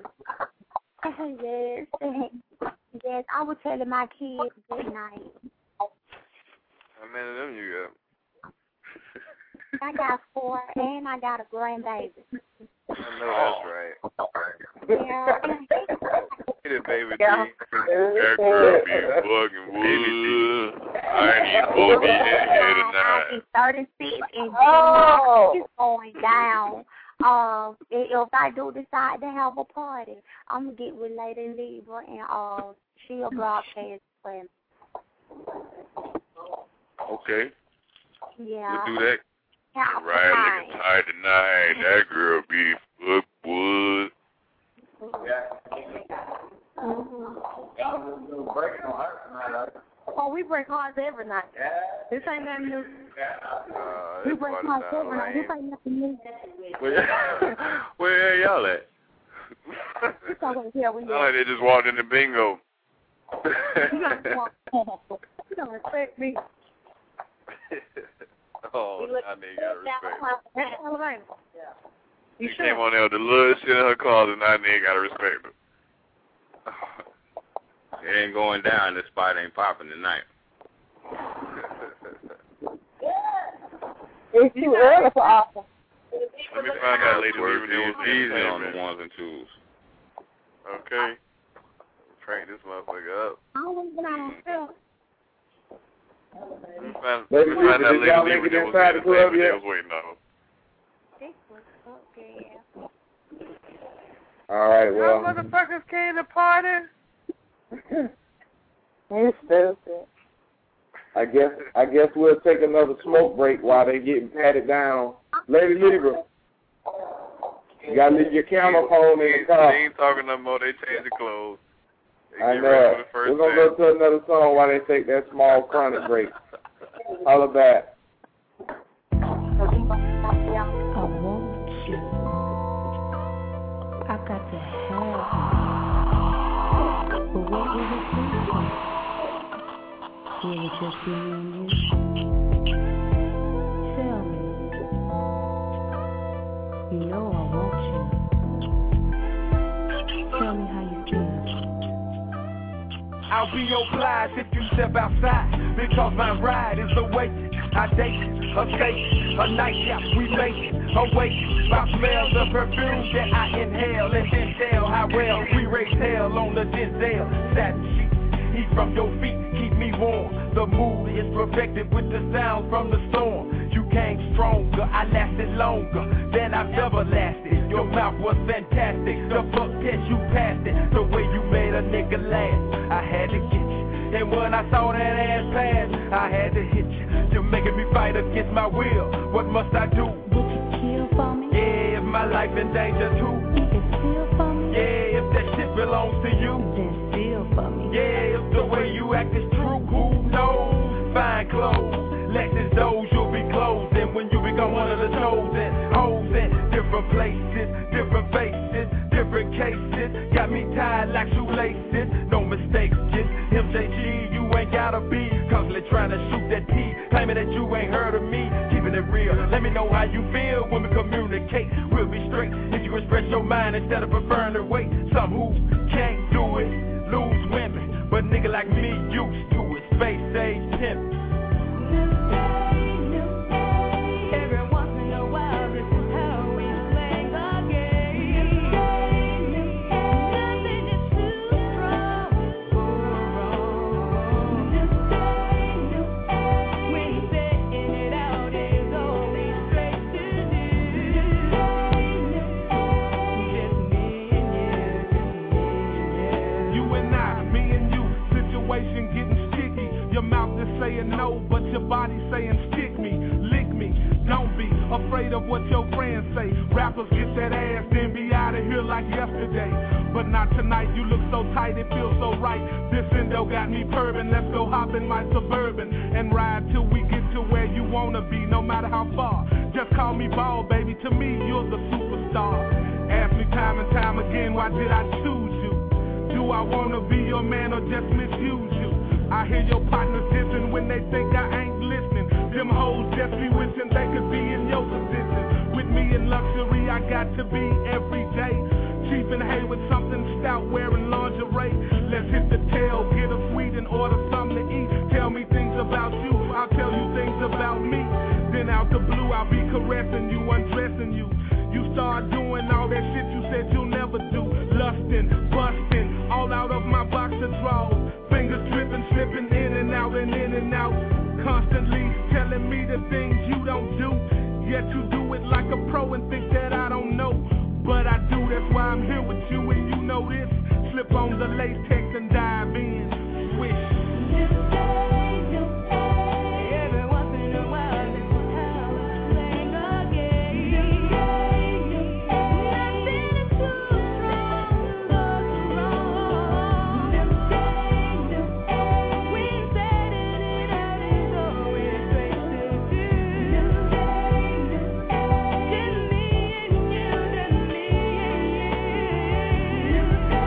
Yes, I was telling my kids good night. How many of them you got? I got 4, and I got a grandbaby. I know that's right. Yeah. Get it, Baby D. That girl be bugging wood. I ain't even gonna be in here tonight. I'll be 36 and it's going down. If I do decide to have a party, I'm gonna get with Lady Libra and she'll broadcast for me. Okay. Yeah. We'll do that. Right, looking tight tonight. That girl be wood. Oh, we break hearts every night. This ain't nothing new. We break hearts every night. This ain't nothing new. Where y'all at? Oh, they just walked in the bingo. You don't respect me. Oh, I need to respect her. You she came on there with the little shit in her closet, and I need gotta respect her. It ain't going down. This spot ain't popping tonight. It's too early for Arthur. Let me find out later. It's easy on the ones and twos. Okay. Crank this motherfucker up. I don't even know. Let me find out later. Leave it inside the club yet? Was waiting on. All right, well. Y'all motherfuckers came to party. You stupid. I guess we'll take another smoke break while they getting patted down. Lady Libra, you gotta leave your camera phone in the car. They ain't talking no more. They change the clothes. I know. We're gonna go to another song while they take that small chronic break. Holla back. I want you. I got to have you. But what will it be? Will it just be me and you? Tell me. You know I want you. Tell me how you feel. I'll be obliged if you step outside, because my ride is awaiting. I date a steak, a nightcap, we make it. Awake by smells of perfume that I inhale, and then tell how well we raise hell on the Denzel. Satin sheets, heat from your feet, keep me warm. The mood is perfected with the sound from the storm. You came stronger, I lasted longer than I've ever lasted. Your mouth was fantastic, the fuck test you passed it. The way you made a nigga laugh, I had to get you. And when I saw that ass pass, I had to hit you. You're making me fight against my will. What must I do? Would you kill for me? Yeah, if my life in danger too. You can steal for me? Yeah, if that shit belongs to you. Then steal for me. Yeah, if the way you act is true, who knows? Fine clothes, Lexus doors, you'll be closing when you become one of the chosen. Hoes in different places, different faces, different cases. Got me tied like shoelaces, no mistakes, just MJG, you ain't gotta be constantly trying to shoot that T, claiming that you ain't heard of me, keeping it real. Let me know how you feel when we communicate. We'll be straight if you express your mind instead of preferring to wait. Some who can't do it lose women, but a nigga like me used to it. Space age pimp. Every once in a while, this is how we play the game. Nothing is too strong or wrong. When setting it out is always straight to do. Just me and you. You and I, me and you, situation getting sticky. Your mouth is saying no, but your body saying stick me, lick me. Don't be afraid of what your friends say. Rappers get that ass, then be out of here like yesterday. But not tonight, you look so tight, it feels so right. This endo got me purring, let's go hop in my Suburban and ride till we get to where you wanna be, no matter how far. Just call me ball, baby, to me you're the superstar. Ask me time and time again, why did I choose you? Do I wanna be your man or just misuse you? I hear your partners dissing when they think I ain't listening. Them hoes just be wishing they could be in your position. With me in luxury, I got to be every day. Chief and hay with something stout, wearing lingerie. Let's hit the tail, get a sweet and order something to eat. Tell me things about you, I'll tell you things about me. Then out the blue, I'll be caressing you, undressing you. You start doing all that shit you said you'll never do. Lusting, busting, all out of my boxer drawers. Fingers dripping, slipping in and out and in and out. Constantly telling me the things you don't do. Yet you do it like a pro and think that I don't know. But I do, that's why I'm here with you and you know this. Slip on the latex and dive in. Swish. Every once in a while, this is how we play the game. Nothing is too strong or too wrong. When setting it out is always straight to do. Just me and you, just me and you.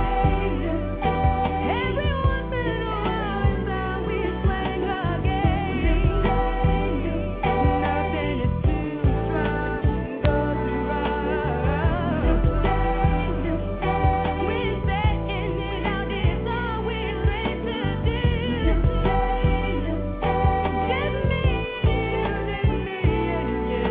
Every once in a while is how we play the game. Nothing is too strong or too wrong. When setting it out is always straight to do. Just me and you.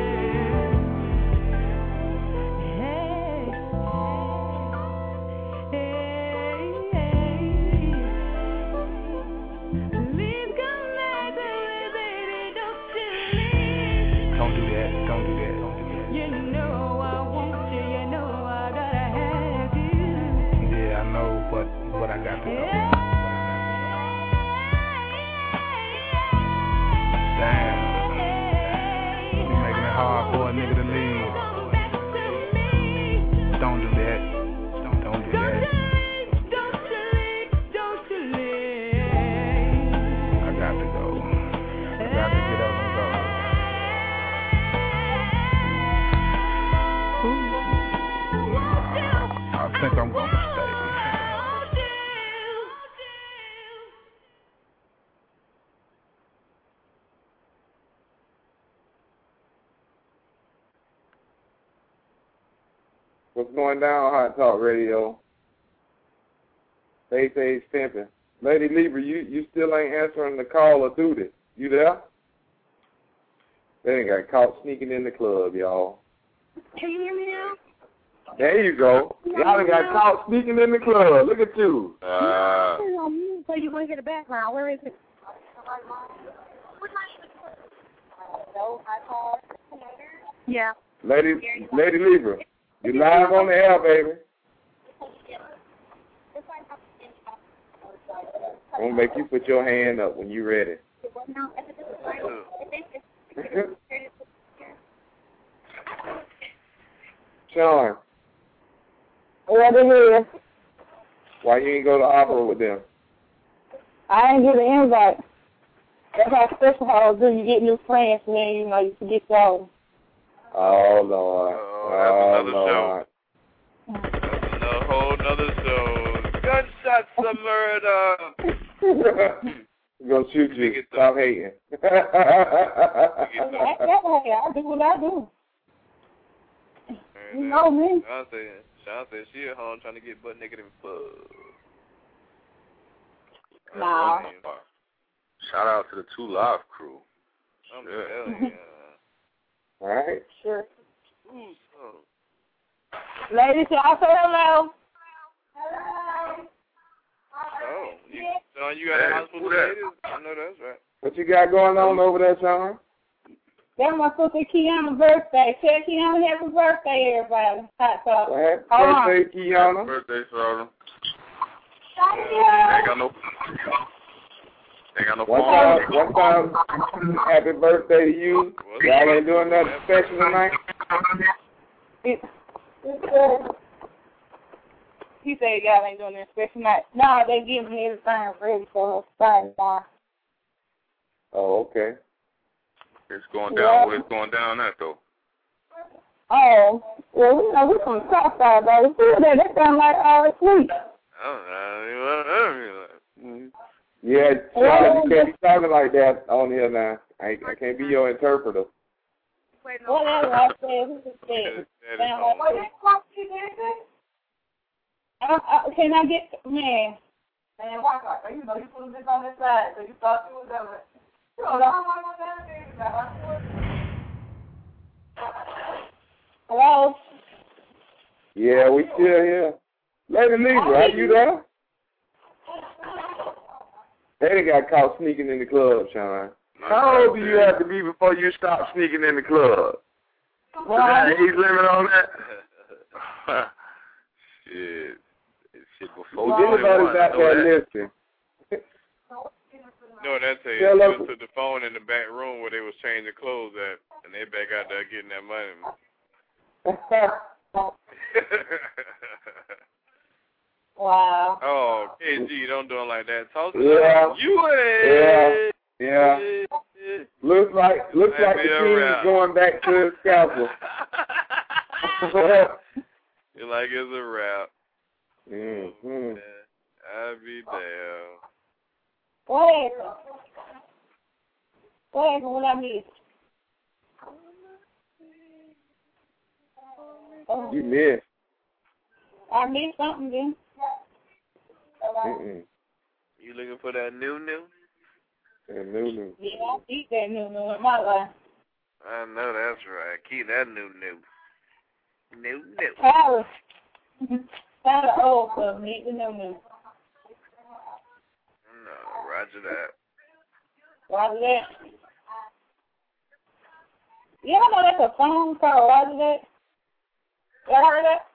Please come back to me, baby, don't you leave. Don't do that, don't do that, don't do that. You know I want you, you know I gotta have you. Yeah, I know, but what I got to do. Damn. You making it hard for a nigga to leave. Don't do that. Don't do that. Don't you leave. I got to go. I got to get up and go. I think I'm gonna stay. What's going down, Hot Talk Radio? Space Age Pimpin'. Lady Libra, you still ain't answering the call of duty. You there? They ain't got caught sneaking in the club, y'all. Can you hear me now? There you go. Y'all done got caught sneaking in the club. Look at you. So you want to hear the background. Where is it? Yeah. Lady Libra, you live on the air, baby. I'm going to make you put your hand up when you're ready. Sean. What it is? Why you ain't go to opera with them? I didn't get an invite. That's how special halls do. You get new friends, and then, you know, you forget your own. Oh, Lord. That's another show. That's a whole nother show. Gunshots of murder. We're going to shoot you. Stop hating. I do what I do. You know me. Sean said she at home trying to get butt naked in pub. No. Shout out to the 2 Live crew. I'm telling you. All right. Sure. Ladies, y'all say hello. Oh, you got a house full of ladies? I know that's right. What you got going on over there, Sean? That's my sister Kiana's birthday. Tell Kiana happy birthday, everybody. Hot talk. Well, happy birthday, Kiana. Happy birthday, Sarah. Thank you. Ain't got no phone. One time, happy birthday to you. Y'all ain't doing nothing special tonight? He said y'all ain't doing nothing special tonight. No, they getting everything ready for us right now. Oh, okay. It's going down. Where it's going down at, though? Oh, well, we know we from the south side, baby. That sound like all sweet. Yeah, Charlie, you can't be talking like that on here now. I can't be your interpreter. Whatever I said, we just said. Can I get, man, why not? You know, you put this on this side, so you thought you was over it. Hello? Yeah, we still here. Lady Libra, are you there? They got caught sneaking in the club, Sean. How old do you have to be before you stop sneaking in the club? Is that an age limit on that? Shit before anybody's out there listening. No, that's a you took the phone in the back room where they was changing clothes at, and they back out there getting that money. Wow. Oh, KG, don't do it like that. Talk to you. Yeah. Looks like the team is going back to the scalpel. You like it's a rap. Mm-hmm. I'll be damn. What happened when I missed? Oh. You missed. I missed something then. You looking for that new? That new. Yeah, I need that new in my life. I know that's right. Keep that new. Kind of old for me, the new. No, roger that. Roger that. You know that's a song called Roger that? Y'all heard that?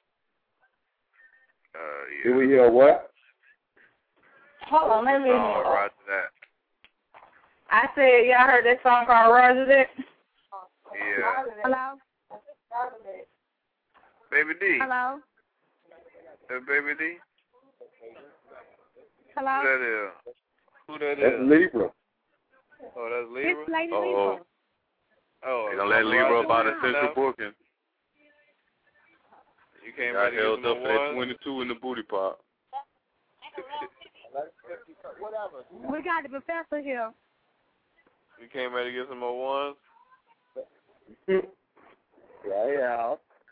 Yeah. Did we hear what? Hold on, let me hear. Oh, roger that. I said, y'all heard that song called Roger that? Yeah. Hello? Baby D. Hello? Baby D? Hello? Who that is? That's Libra. Oh, that's Libra? It's Lady Libra. Oh, they gonna let Libra up out of central booking. You came got held up for at 22 in the booty pop. We got the professor here. You came ready to get some more ones? Yeah.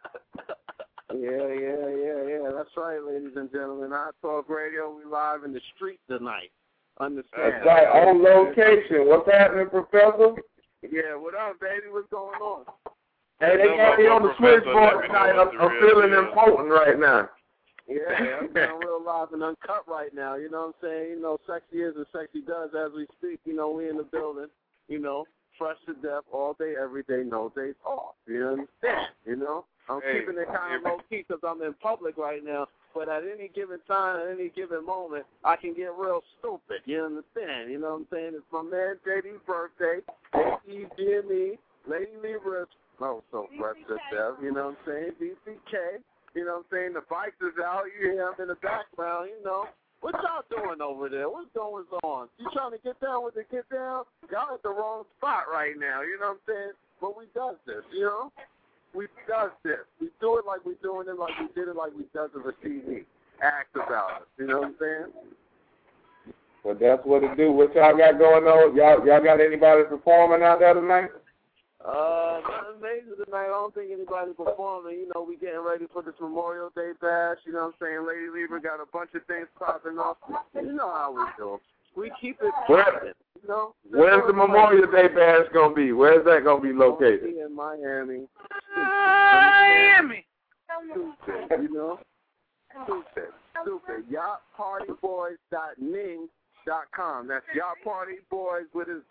That's right, ladies and gentlemen. Hot Talk Radio, we live in the street tonight. Understand? That's right, on location. What's happening, Professor? Yeah, what up, baby? What's going on? Hey, they got me on the switchboard tonight. I'm feeling important right now. Yeah, I'm feeling real live and uncut right now. You know what I'm saying? You know, sexy is as sexy does as we speak. You know, we in the building. You know, fresh to death all day, every day, no days off. You understand? You know? I'm keeping it kind of low-key because I'm in public right now. But at any given time, at any given moment, I can get real stupid. You understand? You know what I'm saying? It's my man JD's birthday. AEGME, Lady Libra's, so fresh to death. You know what I'm saying? DCK. You know what I'm saying? The bikes is out. You hear him in the background, you know. What y'all doing over there? What's going on? You trying to get down with the get down? Y'all at the wrong spot right now. You know what I'm saying? But we does this, you know? We does this. We do it like we doing it, like we did it, like we does it for TV. Act about it. You know what I'm saying? Well, that's what it do. What y'all got going on? Y'all got anybody performing out there tonight? Nothing major tonight. I don't think anybody performing. You know, we getting ready for this Memorial Day bash. You know what I'm saying? Lady Libra got a bunch of things popping off. You know how we do. We keep it popping. You know? Where's the Memorial Day bash gonna be? Where's that gonna be located? In Miami. Miami. Stupid, you know? Stupid. YachtPartyBoys.ning.com. That's YachtPartyBoys with a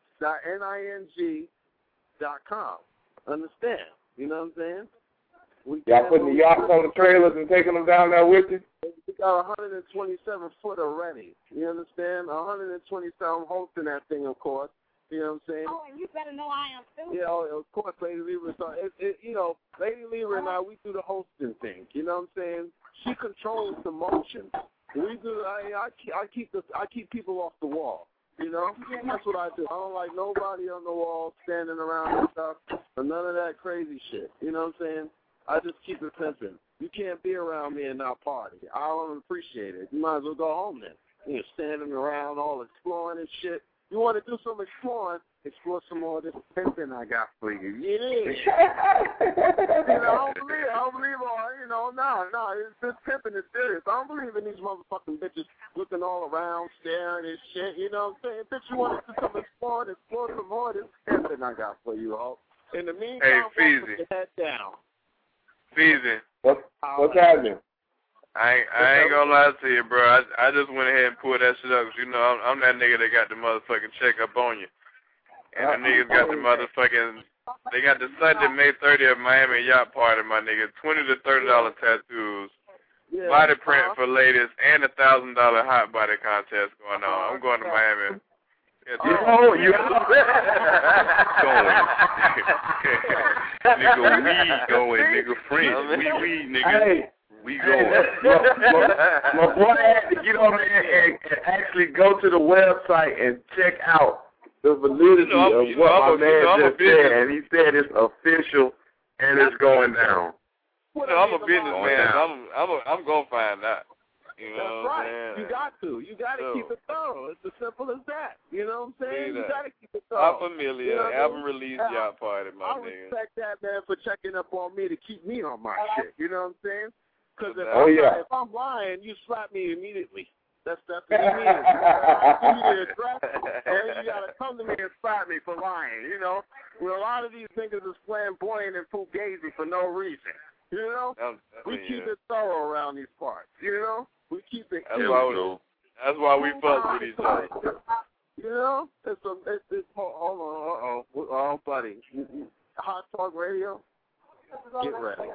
Z.ning.com. Understand? You know what I'm saying? Y'all putting the yachts on the trailers and taking them down there with you? We got 127 foot already. You understand? 127. I'm hosting that thing, of course. You know what I'm saying? Oh, and you better know I am too. Yeah, of course, Lady Libra. So, you know, Lady Libra and I, we do the hosting thing. You know what I'm saying? She controls the motion. We do. I keep people off the wall. You know, that's what I do. I don't like nobody on the wall standing around and stuff, or none of that crazy shit. You know what I'm saying? I just keep it pimping. You can't be around me and not party. I don't appreciate it. You might as well go home then. You're standing around all exploring and shit. You want to do some exploring, explore some more of this pimping I got for you. Yeah. You know, I don't believe all, you know, no, this pimping is serious. I don't believe in these motherfucking bitches looking all around, staring and shit, you know what I'm saying? Bitch, you want to do some exploring, explore some more of this pimping I got for you all. In the meantime, Feezy. put your head down. Feezy. What's happening? I ain't gonna lie to you, bro. I just went ahead and pulled that shit up 'cause you know I'm that nigga that got the motherfucking check up on you, and the niggas got the motherfucking they got the Sunday, May 30th Miami Yacht Party, my nigga. $20 to $30 tattoos, body print for ladies, and $1,000 hot body contest going on. I'm going to Miami. You nigga, we going, nigga, friends. We nigga. Hey. We going. My boy had to get on there and actually go to the website and check out the validity of what my man just said, and he said it's official and it's going down. You know, I'm a businessman. I'm gonna find out. You know That's right. You got to. You got to keep it thorough. It's as simple as that. You know what I'm saying? You got to keep it thorough. Familiar. You know album release Yacht Party, my nigga. I respect that, man, for checking up on me to keep me on my shit. You know what I'm saying? Because if I'm lying, you slap me immediately. That's what it means. You need to address it, and you got to come to me and slap me for lying. You know? Well, a lot of these niggas is flamboyant and fugazi for no reason. You know? We keep it thorough around these parts. You know? We keep it That's why we fuck with each other. You know? Hold on. Oh, buddy. Hot Talk Radio? Get ready.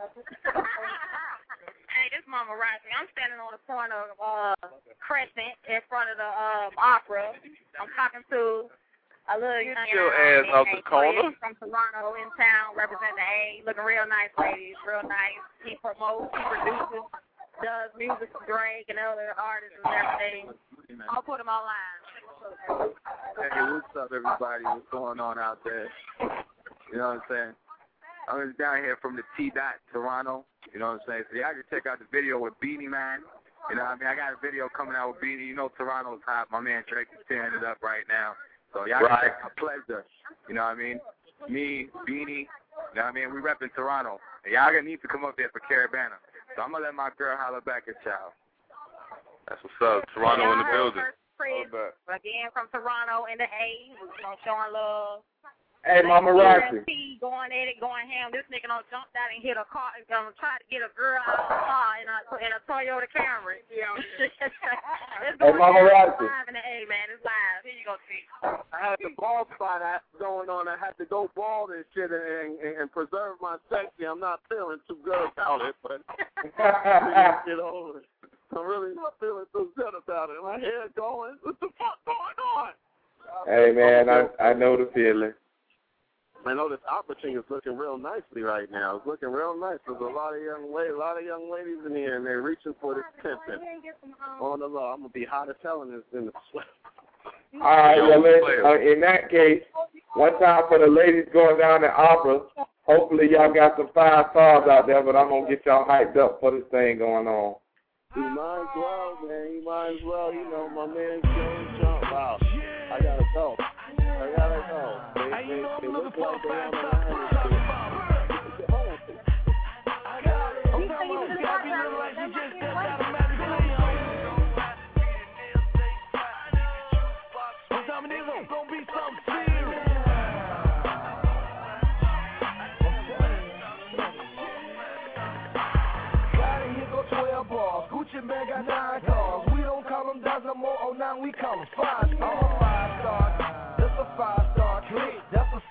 Hey, this Mama Roxy. I'm standing on the corner of Crescent in front of the Opera. I'm talking to a little young ass off the corner from Toronto in town, representing the A. Looking real nice, ladies. Real nice. He promotes, he produces, does music for Drake and other artists and everything. I'll put him online. Hey, what's up, everybody? What's going on out there? You know what I'm saying? I'm down here from the T-Dot, Toronto. You know what I'm saying? So y'all can check out the video with Beanie Man. You know what I mean? I got a video coming out with Beanie. You know Toronto's hot. My man Drake is tearing it up right now. So y'all can check out Pleasure. You know what I mean? Me, Beanie. You know what I mean? We repping Toronto. And y'all gonna need to come up there for Caravana. So I'm gonna let my girl holler back at y'all. That's what's up. Toronto in the building. Again from Toronto in the A. We're showing love. Hey, Mama Roxy. Going at it, going ham. This nigga done jumped out and hit a car, gonna try to get a girl out of the car in a Toyota Camry. Hey, Mama Roxy. It's live in the A, man. It's live. Here you go, T. I had the bald spot going on. I had to go bald and shit and preserve my sexy. I'm not feeling too good about it, but get over it. I'm really not feeling too good about it. My hair going. What the fuck going on? Hey, man, I know the feeling. I know this opera thing is looking real nicely right now. It's looking real nice. There's a lot of young ladies in here, and they're reaching for this pimping. On the low, I'm gonna be hot as hell in the sweat. All right, well, in that case, one time for the ladies going down to opera. Hopefully, y'all got some 5 stars out there, but I'm gonna get y'all hyped up for this thing going on. You might as well, man. You might as well. You know, my man James Jump out. I gotta go. They look like they on the line and shit. I'm talking about Gabby look like she just stepped out of Magic City. I'm telling you, this gonna be something serious. Here go 12 balls. Gucci man got 9 cars. We don't call them dots no more. Oh, now we call them 5 stars. I'm a 5-star. That's a 5-star click. That's a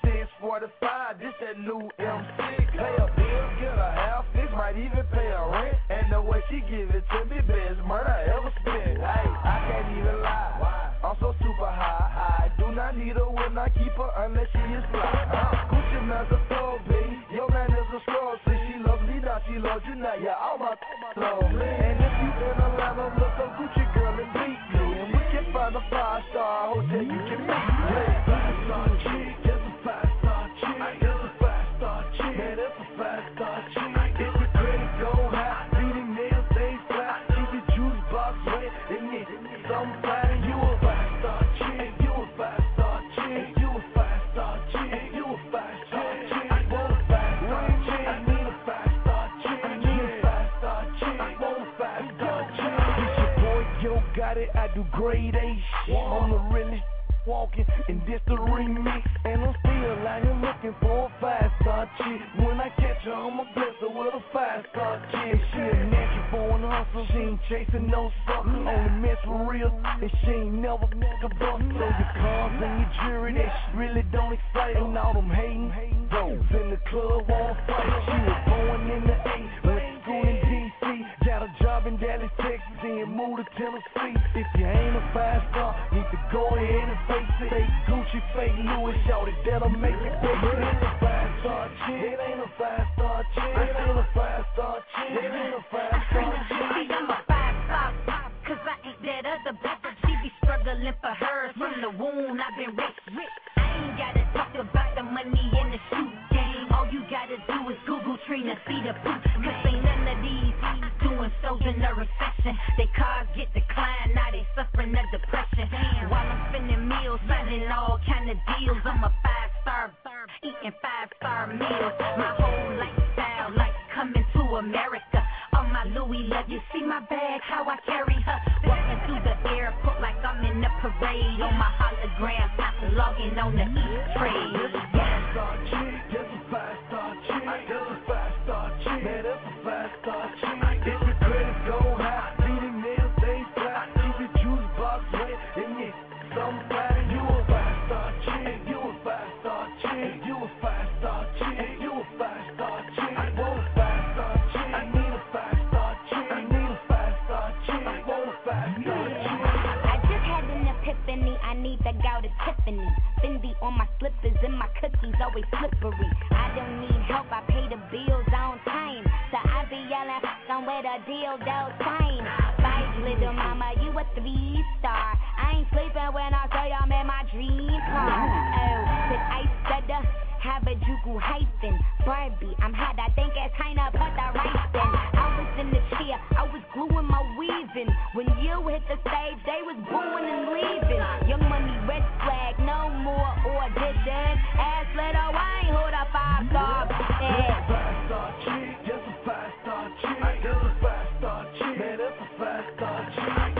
645. This that new M6. Pay a bill, get a half fix, might even pay a rent. And the way she give it to me, best murder I ever spent. Hey, I can't even lie. I'm so super high. I do not need her when I keep her unless she is fly. Gucci man's a thug, baby. Your man is a scroll. See, she loves me now, she loves you now. Yeah, all my love me. And if you in Atlanta, look up Gucci girl and beat me. And we can find a 5-star hotel you can meet me. 5-star chick, just a 5-star chick. Just a 5-star chick. Man, that's a 5-star chick. If your credit go high, beating nails stay flat. Keep your juice box wet and get some flat. You a 5-star chick. You a 5-star chick. You a 5-star chick. You a 5-star chick. I want a 5-star chick. I need a 5-star chick. I need a 5-star chick. I want a 5-star chick. It's your boy, yo, got it. I do grade A shit. I'm the realest walking, and this the remix. And I'm still out here looking for a 5-star chick. When I catch her, I'ma bless her with a 5-star chick. She a natural born hustle. She ain't chasing no sucker. Only mess for real, and she ain't never met a buck. So your cars and your jewelry, that shit really don't excite. And all them hating those in the club won't fight. She was born in the A, went to school in D.C. Got a job in Dallas, Texas, then moved to Tennessee. If you ain't a 5-star, need to go ahead and face it. Fake Gucci, fake Louis, shorty, that'll make it big. It ain't a 5-star chick. It ain't a 5-star chick. It ain't a 5-star chick. It ain't a 5-star chick. I'm a 5-star, cause I ain't that other bitch. She be struggling for hers from the womb. I've been rich. I ain't gotta talk about the money in the shoot game. All you gotta do is Google Trina, see the proof. Cause ain't none of these doing shows in a recession. They cars get declined, now they suffering a depression. While I'm spending meals, signing all kind of deals. I'm a 5-star, eating 5-star meals. My whole lifestyle like coming to America. On my Louis love, you see my bag, how I carry her. Walking through the airport like I'm in the parade. On my hologram, logging on the E-Trade. Yeah. 5-star chick, just a 5-star chick. Just a 5-star chick. Man, that's a 5-star chick. If your credit go high, beating nails stay flat. Keep your juice box wet and get some flat. You a 5-star chick. You a 5-star chick. You a 5-star chick. You a 5-star chick. I want a 5-star chick. I need a 5-star chick. I need a 5-star chick. I want a 5-star chick. I just had an epiphany. I need to go to Tiffany. Fendi on my slippers and my cookies always slippery. I don't need help. I pay the bills on time. So I be yelling on where the dildo sign. 5 little mama, you a 3-star. I ain't sleeping when I say I'm in my dream car. Oh, could I stutter? Have a juku hyphen. Barbie, I'm hot. I think it's time to put the rice in. I was in the chair. I was gluing my weaving. When you hit the stage, they was booing and leaving. Young money, red flag, no more audition. Ass little wine, who the 5-star bitch? 5-star chick, just a 5-star chick. Just a 5-star chick. Man, that's a 5-star chick.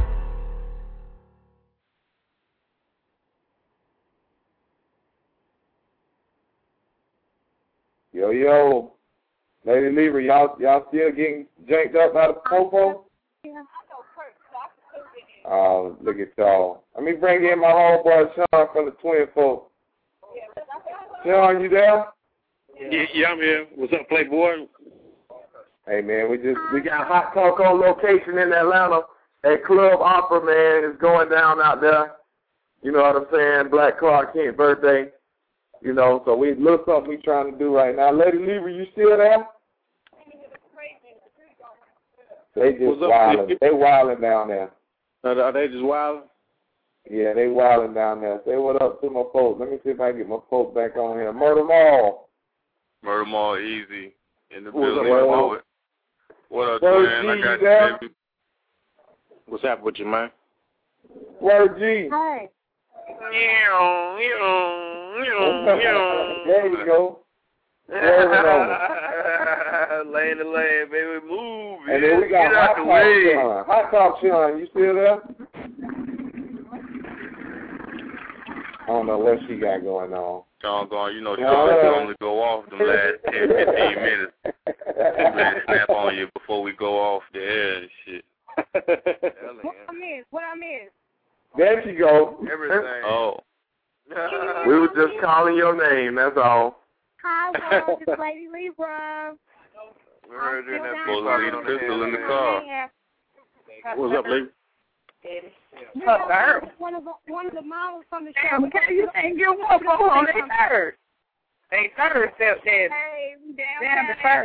Yo, Lady Libra, y'all still getting janked up by the popo? Oh, look at y'all. Let me bring in my homeboy Sean from the Twin Folk. Sean, you there? Yeah, I'm here. What's up, Playboy? Hey man, we got Hot Cocoa location in Atlanta at Club Opera, man. It's going down out there. You know what I'm saying? Black Clark Kent birthday. You know, so we look something we trying to do right now. Lady Libra, you still there? They just wilding. They wilding down there. Are they just wilding? Yeah, they wilding down there. Say what up to my folks. Let me see if I can get my folks back on here. Murder Mall. Murder Mall Easy in the What's building. up, what up, Word man? G, I got you you, baby. What's happening with you, man? Word G. Hey. There you go. Lane to lane, baby, move. And then we got Get out the way. Hot Talk Sean, you still there? I don't know what she got going on. Sean going, you know, Sean only go off the last 10, 15 minutes. Ready to snap on you before we go off the air and shit. What I miss? There she go. Everything. Oh. We were just calling your name, that's all. Hi, world. It's Lady Libra. We heard you in that Supposed to leave the pistol in the car. What's up, lady? One of the models from the show. You ain't get one on they third. They third stepdad. Hey, Damn the first.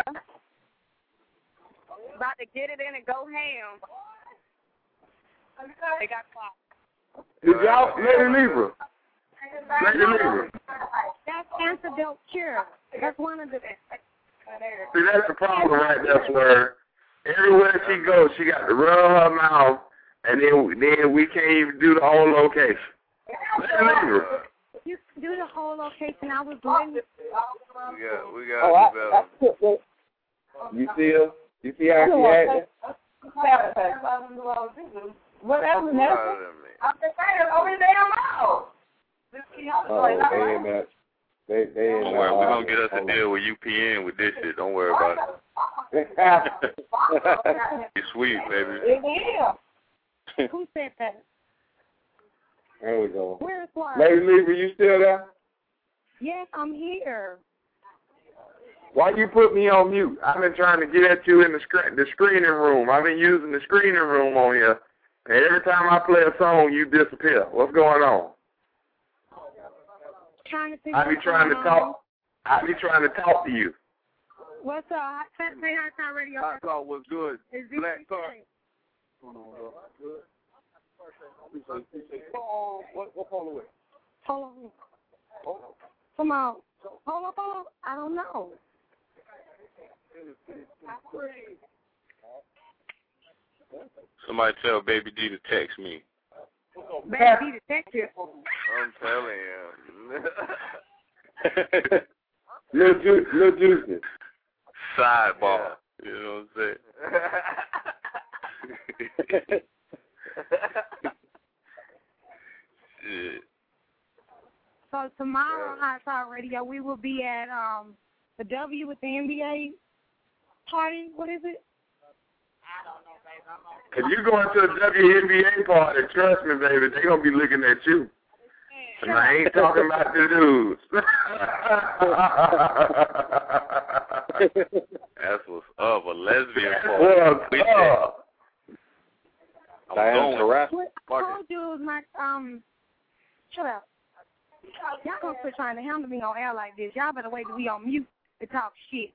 About to get it in and go ham. They got clock. Did y'all, Lady Libra? Lady Libra. That's antidote cure. That's one of the. See, that's the problem right there, Swerve. Everywhere she goes, she got to run her mouth, and then we can't even do the whole location. Lady Libra. You can do the whole location. I was doing. We got develop. You see her? You see how she acting? Whatever, I'm just saying, over the damn mouth. Oh, they in that. They in Don't worry, we're going to get us a deal with UPN with this shit. Don't worry about it. It's sweet, baby. Who said that? There we go. Where's what? Lady Libra, you still there? Yes, I'm here. Why you put me on mute? I've been trying to get at you in the screening room. I've been using the screening room on you, and every time I play a song, you disappear. What's going on? I be trying to talk. I be trying to talk to you. What's up? Say Hot Talk Radio. Hot Talk was good. Black Talk. What phone away? Hold on. Come on. Hold on. I don't know. Somebody tell Baby D to text me. Baby D to text you. I'm telling you. Little Juicy. Sidebar. You know what I'm saying? Shit. So tomorrow on Hot Talk Radio, we will be at the W with the NBA party. What is it? I don't know, baby. If you going to a WNBA party, trust me, baby, they gonna be looking at you. And I ain't talking about the dudes. That's what's up. A lesbian party. Diana Taurasi. I told you it was my shut up. Y'all gonna quit trying to handle me on air like this. Y'all better wait till we on mute to talk shit.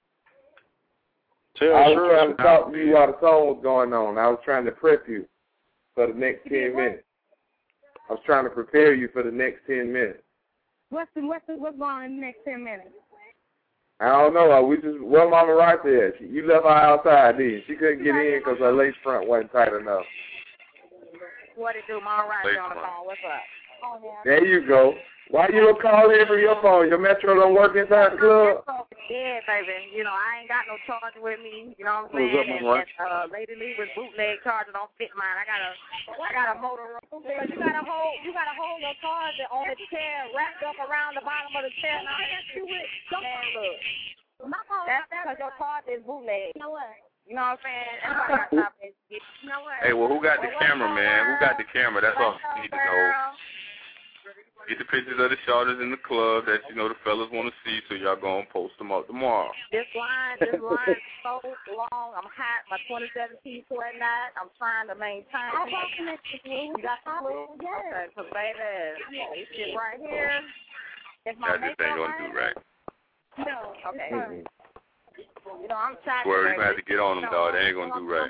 I was trying to talk to you while the song was going on. I was trying to prep you for the next 10 minutes. I was trying to prepare you for the next 10 minutes. What's going on in the next 10 minutes? I don't know. Well, Mama right there. You left her outside, didn't you? She couldn't get in because her lace front wasn't tight enough. What it do? Mama right there on the phone. What's up? Oh, yeah. There you go. Why you don't call in from your phone? Your Metro don't work inside the club? Yeah, baby. You know, I ain't got no charger with me. You know what I'm saying? And Lady Libra's bootleg charger don't fit mine. I got a Motorola. You gotta hold your charger on the chair, wrapped up around the bottom of the chair. Now that's you with. That's because your charger is bootleg. You know what? You know what I'm saying? Everybody got to you know what? Hey, well, who got the camera, man? Who got the camera? That's all you need to know. Get the pictures of the shorters in the club that, you know, the fellas want to see, so y'all going to post them out tomorrow. This line is so long. I'm hot. My 27-piece sweat night. I'm trying to maintain. I got connected to you. You got the blue? Yes. Okay, so baby, this shit right here. If my That just ain't going to do right. No. Okay. You know, I'm trying Swear, you're going to have to get on them, dog. They ain't going to do right.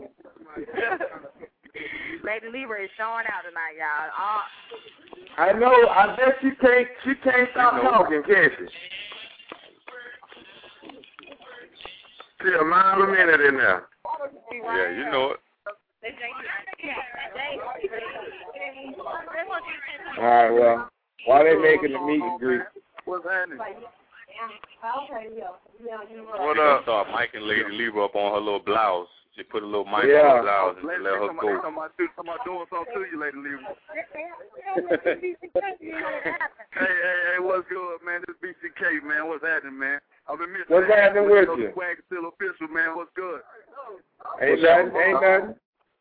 Lady Libra is showing out tonight, y'all. I know. I bet she can't stop talking, can she? See a mile a minute in there. Yeah, you know it. All right, well, while they making the meet and greet. What's happening? What up? Start miking Lady Libra up on her little blouse. She put a little mic on her blouse and let her go. Somebody doing something to you, Lady Libra. Hey, what's good, man? This BCK, man. What's happening, man? I've been missing. What's happening with you? Swag is still official, man. What's good? Ain't nothing.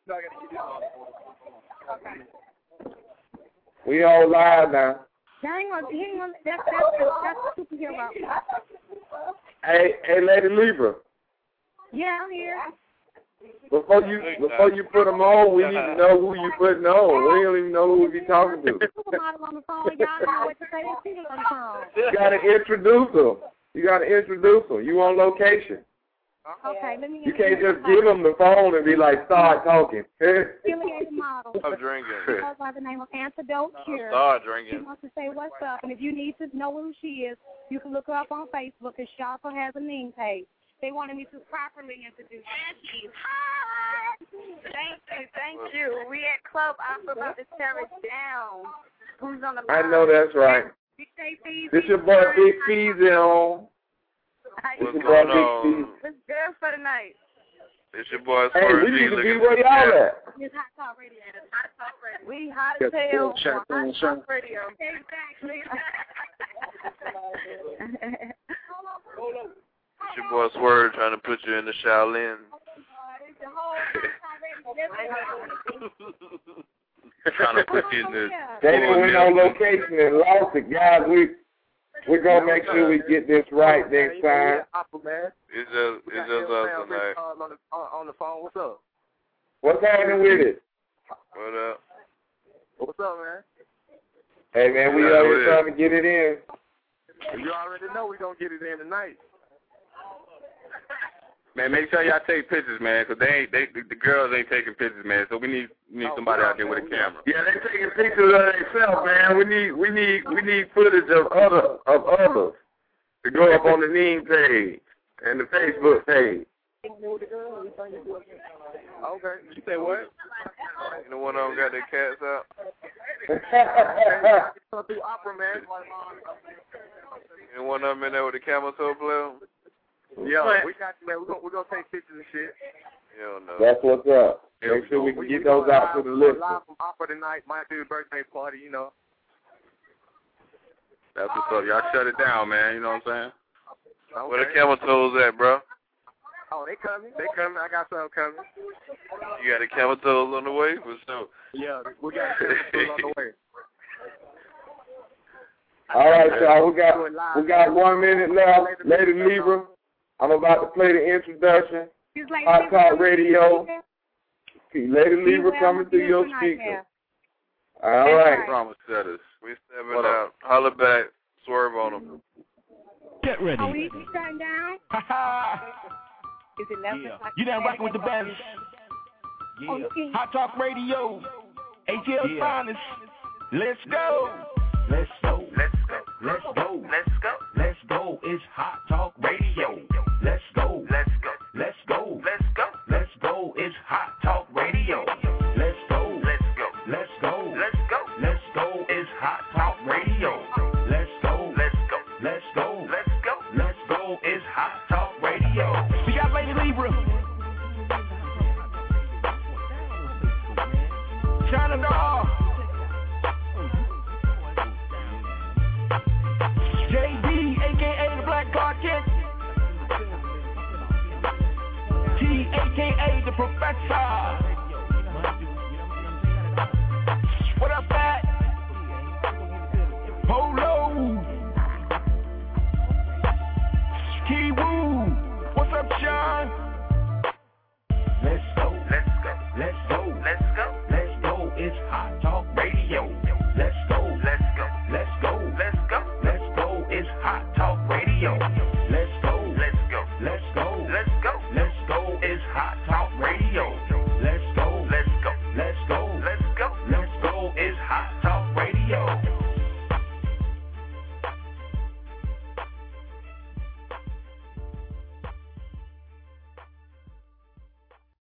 We all live now. Hang on. That's superhero. Hey, Lady Libra. Yeah, I'm here. Before you put them on, we need to know who you putting on. We don't even know who we be talking to. On the phone, y'all know what to say. On the phone. You gotta introduce them. You on location. Okay, let me. You can't just give them the phone and be like, start talking. Affiliated model. I'm drinking. Goes by the name of Antidote Cure. Start drinking. She wants to say what's up, and if you need to know who she is, you can look her up on Facebook, because she also has a name page. They wanted me to properly introduce her. She's hot. Thank you. We at Club Alpha about to tear it down. Who's on the line? I know that's right. This your boy Big Feezy on. What's going on? What's good for the night? It's your boy Hey, Swerve we G need to be looking where y'all at. It's Hot Talk Radio. We hot as hell on Hot Talk Radio. Exactly. It's your boy Swerve trying to put you in the Shaolin. Trying to put you in the... They went on location and lost it, guys. We're gonna make sure we get this right next time. It's just us tonight. On the phone, what's up? What's happening with it? What up? What's up, man? Hey man, we out here trying to get it in. You already know we gonna get it in tonight. Man, make sure y'all take pictures, man, because the girls ain't taking pictures, man. So we need somebody out there with a camera. Yeah, they taking pictures of themselves, man. We need footage of others to go up on the Ning page and the Facebook page. Okay, you say what? You know, one of them got their cats out. Through opera, man. And one of them in there with the camera toe player. Yeah, we got you, man. We're gonna take pictures and shit. Hell no. That's what's up. Make sure we can get those out to the listeners. Live from opera tonight. Might do a birthday party, you know. That's what's up. Y'all shut it down, man. You know what I'm saying? Okay. Where the camel toes at, bro? Oh, they coming. I got something coming. You got the camel toes on the way? For sure. Yeah, we got camel toes on the way. All right, y'all. We got 1 minute left. Lady Libra, I'm about to play the introduction. Hot Talk Radio. Lady Libra coming through your speaker. All right. Promise setters. We stepping out. Holler back. Swerve on them. Get ready. Are we shutting down? Is it left? Yeah. You done rocking with the best. Yeah. Hot Talk Radio. ATL's finest. Let's go. Let's go. Let's go. Let's go. Let's go. Let's go. It's Hot Talk Radio. Let's go. Let's go. Let's go. Let's go. Let's go. It's Hot Talk Radio. Let's go. Let's go. Let's go. Let's go. Let's go. It's Hot Talk Radio. Let's go. Let's go. Let's go. Let's go. Let's go. It's Hot Talk Radio. We got Lady Libra. China Doll. JD, a.k.a. the Black Carket. T, a.k.a. the Professor. What up, Pat? Polo. Kiwoo. What's up, Sean? Let's go. Let's go. Let's go. Let's go. Let's go. It's Hot Talk Radio. Let's go. Let's go. Let's go. Let's go. Let's go. It's Hot Talk Radio. Let's go. Let's go. Let's go. Let's go. Let's go. It's Hot Talk Radio.